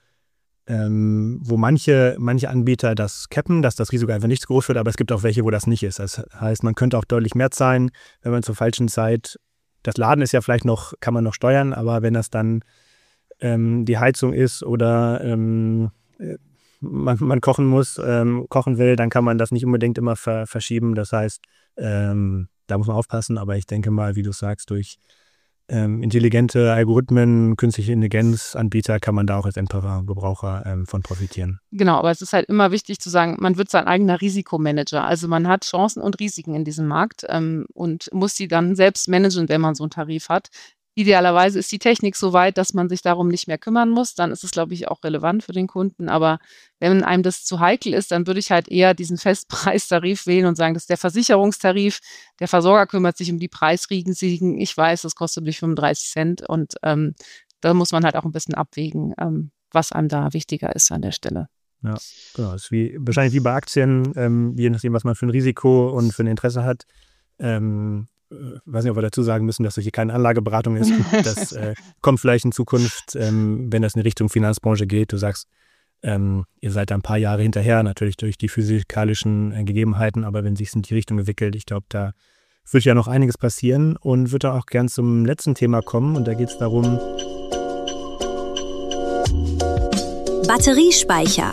Ähm, wo manche, manche Anbieter das cappen, dass das Risiko einfach nicht so groß wird, aber es gibt auch welche, wo das nicht ist. Das heißt, man könnte auch deutlich mehr zahlen, wenn man zur falschen Zeit, das Laden ist ja vielleicht noch, kann man noch steuern, aber wenn das dann ähm, die Heizung ist oder ähm, man, man kochen muss, ähm, kochen will, dann kann man das nicht unbedingt immer ver- verschieben. Das heißt, ähm, da muss man aufpassen, aber ich denke mal, wie du sagst, durch Ähm, intelligente Algorithmen, künstliche Intelligenzanbieter kann man da auch als Endverbraucher ähm, von profitieren. Genau, aber es ist halt immer wichtig zu sagen, man wird sein eigener Risikomanager. Also man hat Chancen und Risiken in diesem Markt ähm, und muss sie dann selbst managen, wenn man so einen Tarif hat. Idealerweise ist die Technik so weit, dass man sich darum nicht mehr kümmern muss. Dann ist es, glaube ich, auch relevant für den Kunden. Aber wenn einem das zu heikel ist, dann würde ich halt eher diesen Festpreistarif wählen und sagen, das ist der Versicherungstarif. Der Versorger kümmert sich um die Preisrisiken. Ich weiß, das kostet mich fünfunddreißig Cent. Und ähm, da muss man halt auch ein bisschen abwägen, ähm, was einem da wichtiger ist an der Stelle. Ja, genau. Das ist wie, wahrscheinlich wie bei Aktien, ähm, je nachdem, was man für ein Risiko und für ein Interesse hat. Ähm, Ich weiß nicht, ob wir dazu sagen müssen, dass das hier keine Anlageberatung ist. Das äh, kommt vielleicht in Zukunft, ähm, wenn das in Richtung Finanzbranche geht. Du sagst, ähm, ihr seid da ein paar Jahre hinterher, natürlich durch die physikalischen äh, Gegebenheiten, aber wenn sich es in die Richtung entwickelt, ich glaube, da wird ja noch einiges passieren und würde auch gern zum letzten Thema kommen. Und da geht es darum, Batteriespeicher.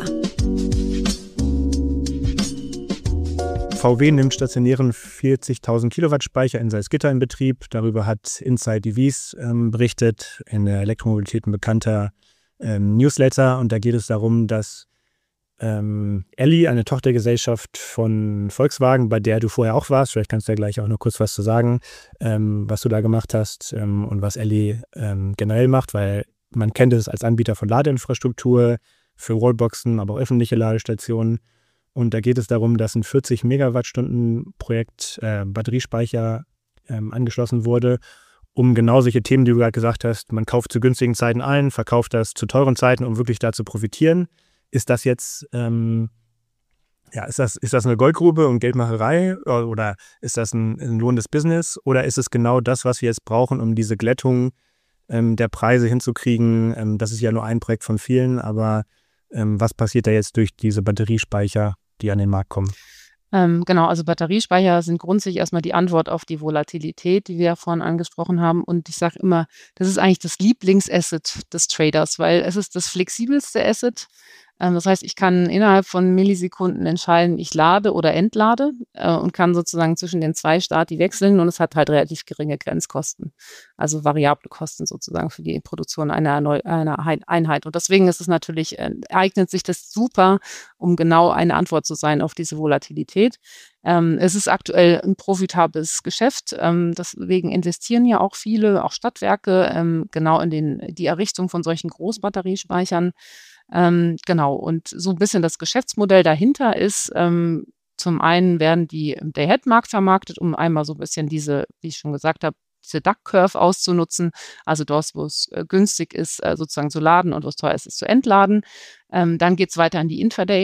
V W nimmt stationären vierzigtausend Kilowatt Speicher in Salzgitter in Betrieb. Darüber hat Inside E Vs ähm, berichtet, in der Elektromobilität ein bekannter ähm, Newsletter. Und da geht es darum, dass ähm, Elli, eine Tochtergesellschaft von Volkswagen, bei der du vorher auch warst, vielleicht kannst du ja gleich auch noch kurz was zu sagen, ähm, was du da gemacht hast ähm, und was Elli ähm, generell macht, weil man kennt es als Anbieter von Ladeinfrastruktur für Wallboxen, aber auch öffentliche Ladestationen. Und da geht es darum, dass ein vierzig Megawattstunden Projekt äh, Batteriespeicher ähm, angeschlossen wurde, um genau solche Themen, die du gerade gesagt hast, man kauft zu günstigen Zeiten ein, verkauft das zu teuren Zeiten, um wirklich da zu profitieren. Ist das jetzt ähm, Ja, ist das, ist das eine Goldgrube und Geldmacherei oder ist das ein, ein lohnendes Business oder ist es genau das, was wir jetzt brauchen, um diese Glättung ähm, der Preise hinzukriegen? Ähm, das ist ja nur ein Projekt von vielen, aber ähm, was passiert da jetzt durch diese Batteriespeicher, die an den Markt kommen? Ähm, genau, also Batteriespeicher sind grundsätzlich erstmal die Antwort auf die Volatilität, die wir ja vorhin angesprochen haben. Und ich sage immer, das ist eigentlich das Lieblingsasset des Traders, weil es ist das flexibelste Asset. Ähm, das heißt, ich kann innerhalb von Millisekunden entscheiden, ich lade oder entlade äh, und kann sozusagen zwischen den zwei Stati wechseln und es hat halt relativ geringe Grenzkosten, also variable Kosten sozusagen für die Produktion einer, Neu einer Einheit. Und deswegen ist es natürlich, äh, eignet sich das super, um genau eine Antwort zu sein auf diese Volatilität. Ähm, es ist aktuell ein profitables Geschäft, ähm, deswegen investieren ja auch viele, auch Stadtwerke, ähm, genau in den, die Errichtung von solchen Großbatteriespeichern. Ähm, genau, und so ein bisschen das Geschäftsmodell dahinter ist, ähm, zum einen werden die im Day-Ahead-Markt vermarktet, um einmal so ein bisschen diese, wie ich schon gesagt habe, diese Duck-Curve auszunutzen, also dort, wo es äh, günstig ist, äh, sozusagen zu laden und wo es teuer ist, ist zu entladen. Ähm, dann geht es weiter in die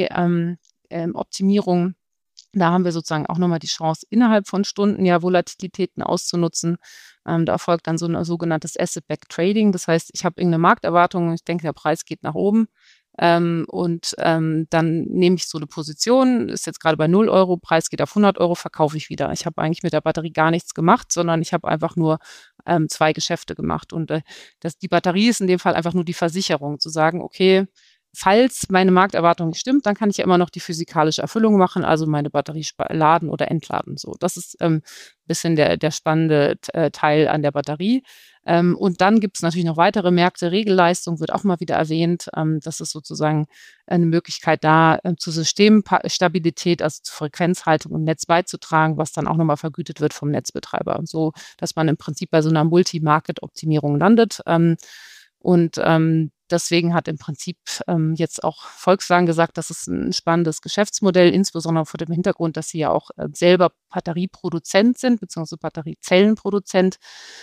Intraday-Optimierung. Da haben wir sozusagen auch nochmal die Chance, innerhalb von Stunden ja Volatilitäten auszunutzen. Ähm, da erfolgt dann so ein sogenanntes Asset-Backed Trading. Das heißt, ich habe irgendeine Markterwartung, ich denke, der Preis geht nach oben. Ähm, und ähm, dann nehme ich so eine Position, ist jetzt gerade bei null Euro, Preis geht auf hundert Euro, verkaufe ich wieder. Ich habe eigentlich mit der Batterie gar nichts gemacht, sondern ich habe einfach nur ähm, zwei Geschäfte gemacht. Und äh, das, die Batterie ist in dem Fall einfach nur die Versicherung, zu sagen, okay, falls meine Markterwartung nicht stimmt, dann kann ich ja immer noch die physikalische Erfüllung machen, also meine Batterie laden oder entladen. So, das ist ein ähm, bisschen der, der spannende äh, Teil an der Batterie. Ähm, und dann gibt es natürlich noch weitere Märkte. Regelleistung wird auch mal wieder erwähnt. Ähm, das ist sozusagen eine Möglichkeit da, äh, zur Systemstabilität, also zur Frequenzhaltung im Netz beizutragen, was dann auch nochmal vergütet wird vom Netzbetreiber. So, dass man im Prinzip bei so einer Multi-Market-Optimierung landet. Ähm, und ähm, deswegen hat im Prinzip ähm, jetzt auch Volkswagen gesagt, das ist ein spannendes Geschäftsmodell, insbesondere vor dem Hintergrund, dass sie ja auch äh, selber Batterieproduzent sind, beziehungsweise Batteriezellenproduzent.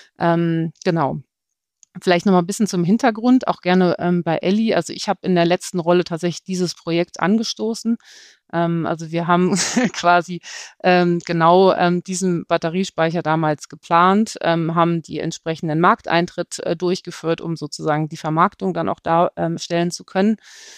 Ähm, genau. Vielleicht noch mal ein bisschen zum Hintergrund, auch gerne ähm, bei Elli. Also ich habe in der letzten Rolle tatsächlich dieses Projekt angestoßen. Ähm, also wir haben quasi ähm, genau ähm, diesen Batteriespeicher damals geplant, ähm, haben die entsprechenden Markteintritt äh, durchgeführt, um sozusagen die Vermarktung dann auch darstellen zu können.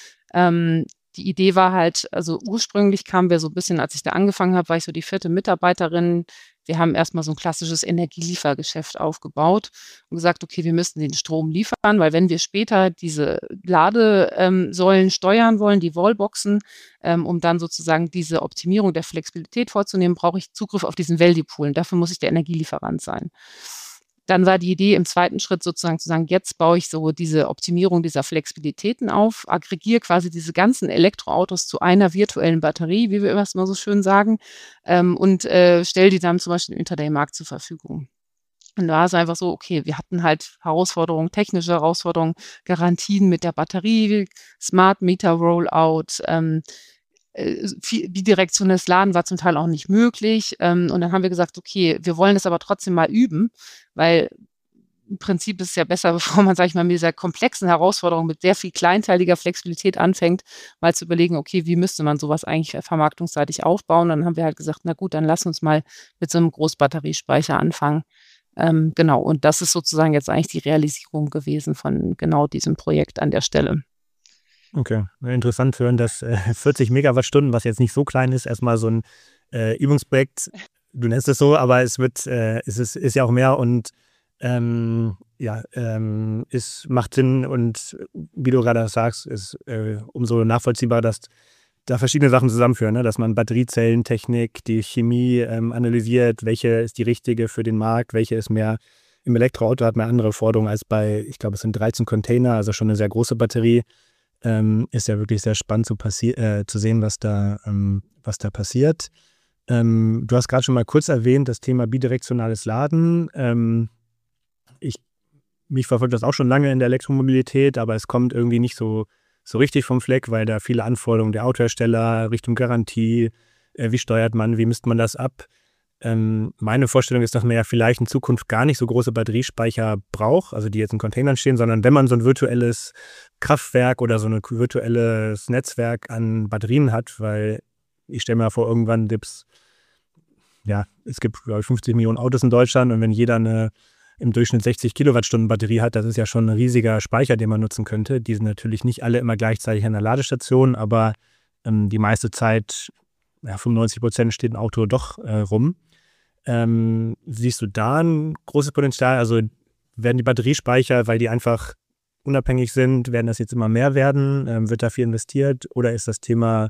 Ähm, die Idee war halt, also ursprünglich kamen wir so ein bisschen, als ich da angefangen habe, war ich so die vierte Mitarbeiterin. Wir haben erstmal so ein klassisches Energieliefergeschäft aufgebaut und gesagt, okay, wir müssen den Strom liefern, weil wenn wir später diese Ladesäulen ähm, steuern wollen, die Wallboxen, ähm, um dann sozusagen diese Optimierung der Flexibilität vorzunehmen, brauche ich Zugriff auf diesen Value-Pool. Und dafür muss ich der Energielieferant sein. Dann war die Idee im zweiten Schritt sozusagen zu sagen, jetzt baue ich so diese Optimierung dieser Flexibilitäten auf, aggregiere quasi diese ganzen Elektroautos zu einer virtuellen Batterie, wie wir es immer so schön sagen, ähm, und äh, stelle die dann zum Beispiel im Intraday-Markt zur Verfügung. Und da ist einfach so, okay, wir hatten halt Herausforderungen, technische Herausforderungen, Garantien mit der Batterie, Smart Meter Rollout, ähm, bidirektionales Laden war zum Teil auch nicht möglich. Ähm, und dann haben wir gesagt, okay, wir wollen das aber trotzdem mal üben, weil im Prinzip ist es ja besser, bevor man, sage ich mal, mit dieser komplexen Herausforderung mit sehr viel kleinteiliger Flexibilität anfängt, mal zu überlegen, okay, wie müsste man sowas eigentlich vermarktungsseitig aufbauen? Und dann haben wir halt gesagt, na gut, dann lass uns mal mit so einem Großbatteriespeicher anfangen. Ähm, genau, und das ist sozusagen jetzt eigentlich die Realisierung gewesen von genau diesem Projekt an der Stelle. Okay, interessant zu hören, dass äh, vierzig Megawattstunden, was jetzt nicht so klein ist, erstmal so ein äh, Übungsprojekt, du nennst es so, aber es wird, äh, es ist, ist ja auch mehr und ähm, ja, ähm, es macht Sinn und wie du gerade sagst, ist äh, umso nachvollziehbar, dass da verschiedene Sachen zusammenführen, ne? Dass man Batteriezellentechnik, die Chemie ähm, analysiert, welche ist die richtige für den Markt, welche ist mehr im Elektroauto, hat mehr andere Forderungen als bei, ich glaube, es sind dreizehn Container, also schon eine sehr große Batterie. Ähm, ist ja wirklich sehr spannend zu, passi- äh, zu sehen, was da, ähm, was da passiert. Ähm, du hast gerade schon mal kurz erwähnt, das Thema bidirektionales Laden. Ähm, ich, mich verfolgt das auch schon lange in der Elektromobilität, aber es kommt irgendwie nicht so, so richtig vom Fleck, weil da viele Anforderungen der Autohersteller Richtung Garantie, äh, wie steuert man, wie misst man das ab? Ähm, meine Vorstellung ist, dass man ja vielleicht in Zukunft gar nicht so große Batteriespeicher braucht, also die jetzt in Containern stehen, sondern wenn man so ein virtuelles Kraftwerk oder so ein virtuelles Netzwerk an Batterien hat, weil ich stelle mir vor, irgendwann gibt's, ja, es gibt, glaube ich, fünfzig Millionen Autos in Deutschland und wenn jeder eine im Durchschnitt sechzig Kilowattstunden Batterie hat, das ist ja schon ein riesiger Speicher, den man nutzen könnte. Die sind natürlich nicht alle immer gleichzeitig an der Ladestation, aber ähm, die meiste Zeit, ja, fünfundneunzig Prozent steht ein Auto doch äh, rum. Ähm, siehst du da ein großes Potenzial? Also werden die Batteriespeicher, weil die einfach unabhängig sind, werden das jetzt immer mehr werden? Ähm, wird da viel investiert? Oder ist das Thema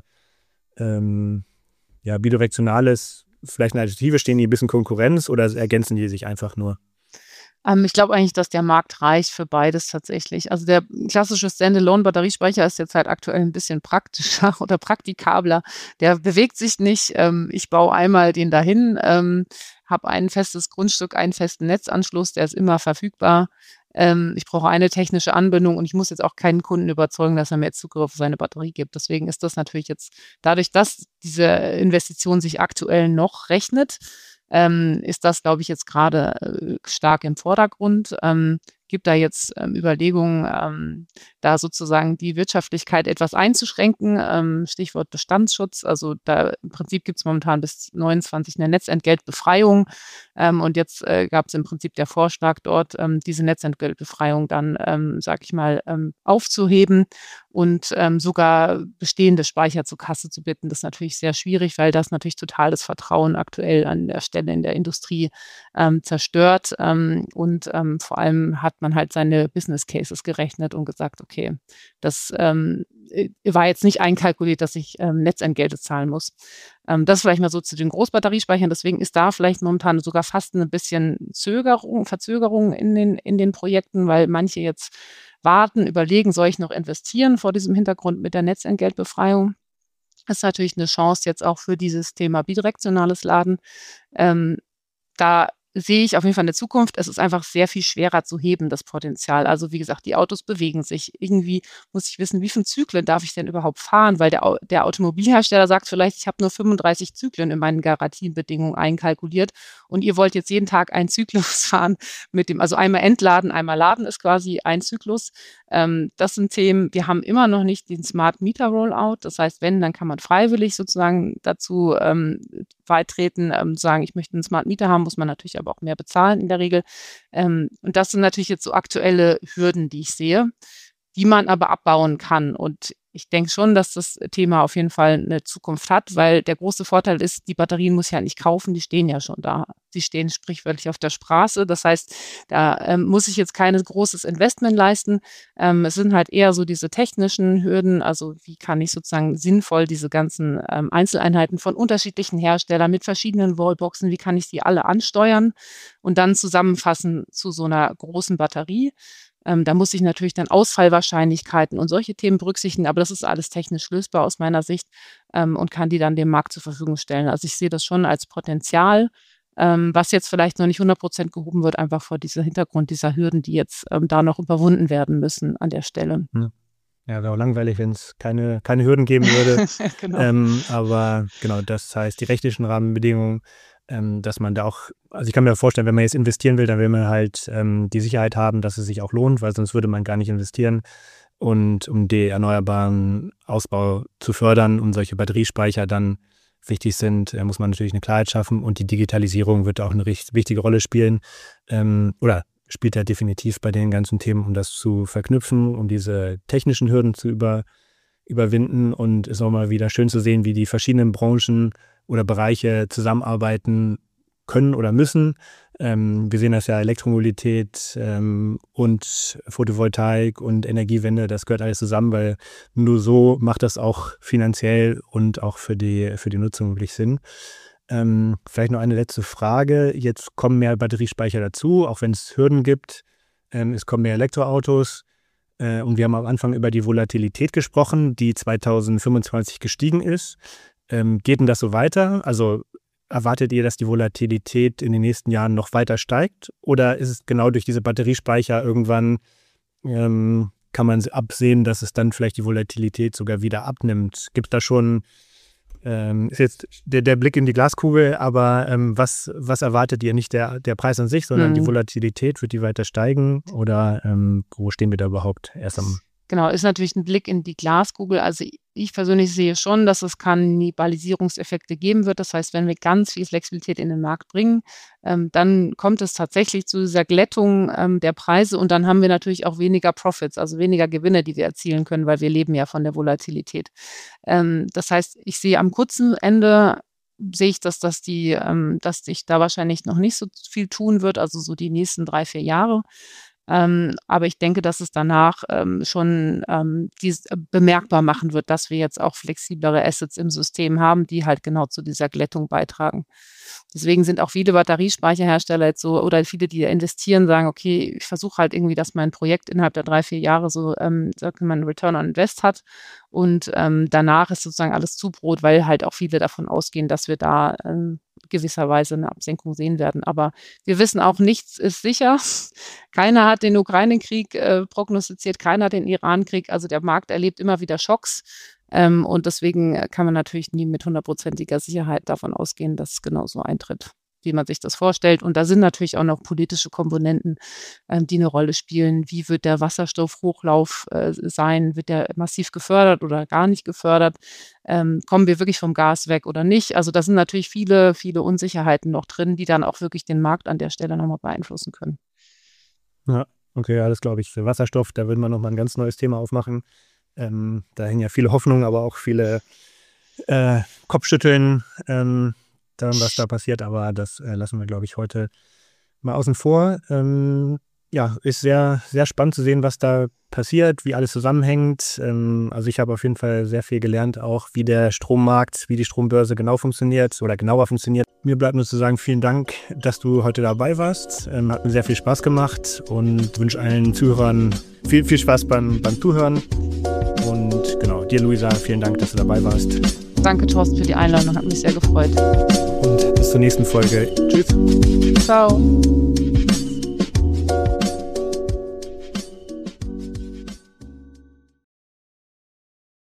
ähm, ja, bidirektionales vielleicht eine Alternative? Stehen die ein bisschen Konkurrenz oder ergänzen die sich einfach nur? Ähm, ich glaube eigentlich, dass der Markt reicht für beides tatsächlich. Also der klassische Standalone-Batteriespeicher ist jetzt halt aktuell ein bisschen praktischer oder praktikabler. Der bewegt sich nicht. Ähm, ich baue einmal den dahin, ähm, habe ein festes Grundstück, einen festen Netzanschluss, der ist immer verfügbar. Ähm, ich brauche eine technische Anbindung und ich muss jetzt auch keinen Kunden überzeugen, dass er mir jetzt Zugriff auf seine Batterie gibt. Deswegen ist das natürlich jetzt dadurch, dass diese Investition sich aktuell noch rechnet, ähm, ist das, glaube ich, jetzt gerade äh, stark im Vordergrund. Ähm, gibt da jetzt ähm, Überlegungen, ähm, da sozusagen die Wirtschaftlichkeit etwas einzuschränken. Ähm, Stichwort Bestandsschutz. Also da im Prinzip gibt es momentan bis neunundzwanzig eine Netzentgeltbefreiung. Ähm, und jetzt äh, gab es im Prinzip der Vorschlag dort, ähm, diese Netzentgeltbefreiung dann, ähm, sage ich mal, ähm, aufzuheben und ähm, sogar bestehende Speicher zur Kasse zu bitten. Das ist natürlich sehr schwierig, weil das natürlich total das Vertrauen aktuell an der Stelle in der Industrie ähm, zerstört. Ähm, und ähm, vor allem hat man halt seine Business Cases gerechnet und gesagt, okay, das ähm, war jetzt nicht einkalkuliert, dass ich ähm, Netzentgelte zahlen muss. Ähm, das vielleicht mal so zu den Großbatteriespeichern. Deswegen ist da vielleicht momentan sogar fast ein bisschen Zögerung, Verzögerung in den, in den Projekten, weil manche jetzt warten, überlegen, soll ich noch investieren vor diesem Hintergrund mit der Netzentgeltbefreiung. Das ist natürlich eine Chance jetzt auch für dieses Thema bidirektionales Laden. Ähm, da sehe ich auf jeden Fall eine Zukunft. Es ist einfach sehr viel schwerer zu heben, das Potenzial. Also wie gesagt, die Autos bewegen sich. Irgendwie muss ich wissen, wie viele Zyklen darf ich denn überhaupt fahren? Weil der, der Automobilhersteller sagt vielleicht, ich habe nur fünfunddreißig Zyklen in meinen Garantiebedingungen einkalkuliert und ihr wollt jetzt jeden Tag einen Zyklus fahren mit dem, also einmal entladen, einmal laden ist quasi ein Zyklus. Ähm, das sind Themen, wir haben immer noch nicht den Smart Meter Rollout. Das heißt, wenn, dann kann man freiwillig sozusagen dazu ähm, beitreten, ähm, sagen, ich möchte einen Smart Meter haben, muss man natürlich aber auch mehr bezahlen in der Regel. Ähm, und das sind natürlich jetzt so aktuelle Hürden, die ich sehe, die man aber abbauen kann. Und ich denke schon, dass das Thema auf jeden Fall eine Zukunft hat, weil der große Vorteil ist, die Batterien muss ich ja nicht kaufen, die stehen ja schon da. Die stehen sprichwörtlich auf der Straße. Das heißt, da ähm, muss ich jetzt kein großes Investment leisten. Ähm, es sind halt eher so diese technischen Hürden, also wie kann ich sozusagen sinnvoll diese ganzen ähm, Einzeleinheiten von unterschiedlichen Herstellern mit verschiedenen Wallboxen, wie kann ich sie alle ansteuern und dann zusammenfassen zu so einer großen Batterie. Ähm, da muss ich natürlich dann Ausfallwahrscheinlichkeiten und solche Themen berücksichtigen, aber das ist alles technisch lösbar aus meiner Sicht ähm, und kann die dann dem Markt zur Verfügung stellen. Also ich sehe das schon als Potenzial, ähm, was jetzt vielleicht noch nicht hundert Prozent gehoben wird, einfach vor diesem Hintergrund dieser Hürden, die jetzt ähm, da noch überwunden werden müssen an der Stelle. Ja, ja, wäre auch langweilig, wenn es keine, keine Hürden geben würde. Genau. Ähm, aber genau, das heißt, die rechtlichen Rahmenbedingungen, ähm, dass man da auch, also ich kann mir vorstellen, wenn man jetzt investieren will, dann will man halt ähm, die Sicherheit haben, dass es sich auch lohnt, weil sonst würde man gar nicht investieren. Und um den erneuerbaren Ausbau zu fördern und solche Batteriespeicher dann wichtig sind, äh, muss man natürlich eine Klarheit schaffen und die Digitalisierung wird auch eine richtig wichtige Rolle spielen ähm, oder spielt ja definitiv bei den ganzen Themen, um das zu verknüpfen, um diese technischen Hürden zu über, überwinden und es ist auch mal wieder schön zu sehen, wie die verschiedenen Branchen oder Bereiche zusammenarbeiten können oder müssen. Ähm, wir sehen das ja, Elektromobilität ähm, und Photovoltaik und Energiewende, das gehört alles zusammen, weil nur so macht das auch finanziell und auch für die, für die Nutzung wirklich Sinn. Ähm, vielleicht noch eine letzte Frage. Jetzt kommen mehr Batteriespeicher dazu, auch wenn es Hürden gibt. Ähm, es kommen mehr Elektroautos. Äh, und wir haben am Anfang über die Volatilität gesprochen, die zweitausendfünfundzwanzig gestiegen ist. Ähm, geht denn das so weiter? Also erwartet ihr, dass die Volatilität in den nächsten Jahren noch weiter steigt? Oder ist es genau durch diese Batteriespeicher irgendwann, ähm, kann man absehen, dass es dann vielleicht die Volatilität sogar wieder abnimmt? Gibt es da schon, ähm, ist jetzt der, der Blick in die Glaskugel, aber ähm, was, was erwartet ihr? Nicht der, der Preis an sich, sondern Mhm. die Volatilität, wird die weiter steigen? Oder ähm, wo stehen wir da überhaupt erst am Genau, ist natürlich ein Blick in die Glaskugel. Also ich persönlich sehe schon, dass es Kannibalisierungseffekte geben wird. Das heißt, wenn wir ganz viel Flexibilität in den Markt bringen, ähm, dann kommt es tatsächlich zu dieser Glättung ähm, der Preise und dann haben wir natürlich auch weniger Profits, also weniger Gewinne, die wir erzielen können, weil wir leben ja von der Volatilität. Ähm, das heißt, ich sehe am kurzen Ende sehe ich, dass, dass, die, ähm, dass sich da wahrscheinlich noch nicht so viel tun wird, also so die nächsten drei, vier Jahre. Ähm, aber ich denke, dass es danach ähm, schon ähm, dies, äh, bemerkbar machen wird, dass wir jetzt auch flexiblere Assets im System haben, die halt genau zu dieser Glättung beitragen. Deswegen sind auch viele Batteriespeicherhersteller jetzt so oder viele, die investieren, sagen, okay, ich versuche halt irgendwie, dass mein Projekt innerhalb der drei, vier Jahre so, ähm, sagt man, Return on Invest hat. Und ähm, danach ist sozusagen alles Zubrot, weil halt auch viele davon ausgehen, dass wir da ähm, gewisserweise eine Absenkung sehen werden. Aber wir wissen auch, nichts ist sicher. Keiner hat den Ukraine-Krieg äh, prognostiziert, keiner hat den Iran-Krieg. Also der Markt erlebt immer wieder Schocks. Ähm, und deswegen kann man natürlich nie mit hundertprozentiger Sicherheit davon ausgehen, dass es genauso eintritt, wie man sich das vorstellt. Und da sind natürlich auch noch politische Komponenten, ähm, die eine Rolle spielen. Wie wird der Wasserstoffhochlauf äh, sein? Wird der massiv gefördert oder gar nicht gefördert? Ähm, kommen wir wirklich vom Gas weg oder nicht? Also da sind natürlich viele, viele Unsicherheiten noch drin, die dann auch wirklich den Markt an der Stelle nochmal beeinflussen können. Ja, okay, ja, das glaube ich. Für Wasserstoff, da würden wir nochmal ein ganz neues Thema aufmachen. Ähm, da hängen ja viele Hoffnungen, aber auch viele äh, Kopfschütteln ähm, daran, was da passiert. Aber das äh, lassen wir, glaube ich, heute mal außen vor. Ähm, ja, ist sehr, sehr spannend zu sehen, was da passiert, wie alles zusammenhängt. Ähm, also ich habe auf jeden Fall sehr viel gelernt, auch wie der Strommarkt, wie die Strombörse genau funktioniert oder genauer funktioniert. Mir bleibt nur zu sagen, vielen Dank, dass du heute dabei warst. Ähm, hat mir sehr viel Spaß gemacht und wünsche allen Zuhörern viel, viel Spaß beim, beim Zuhören. Und genau, dir, Luisa, vielen Dank, dass du dabei warst. Danke, Thorsten, für die Einladung. Hat mich sehr gefreut. Und bis zur nächsten Folge. Tschüss. Ciao.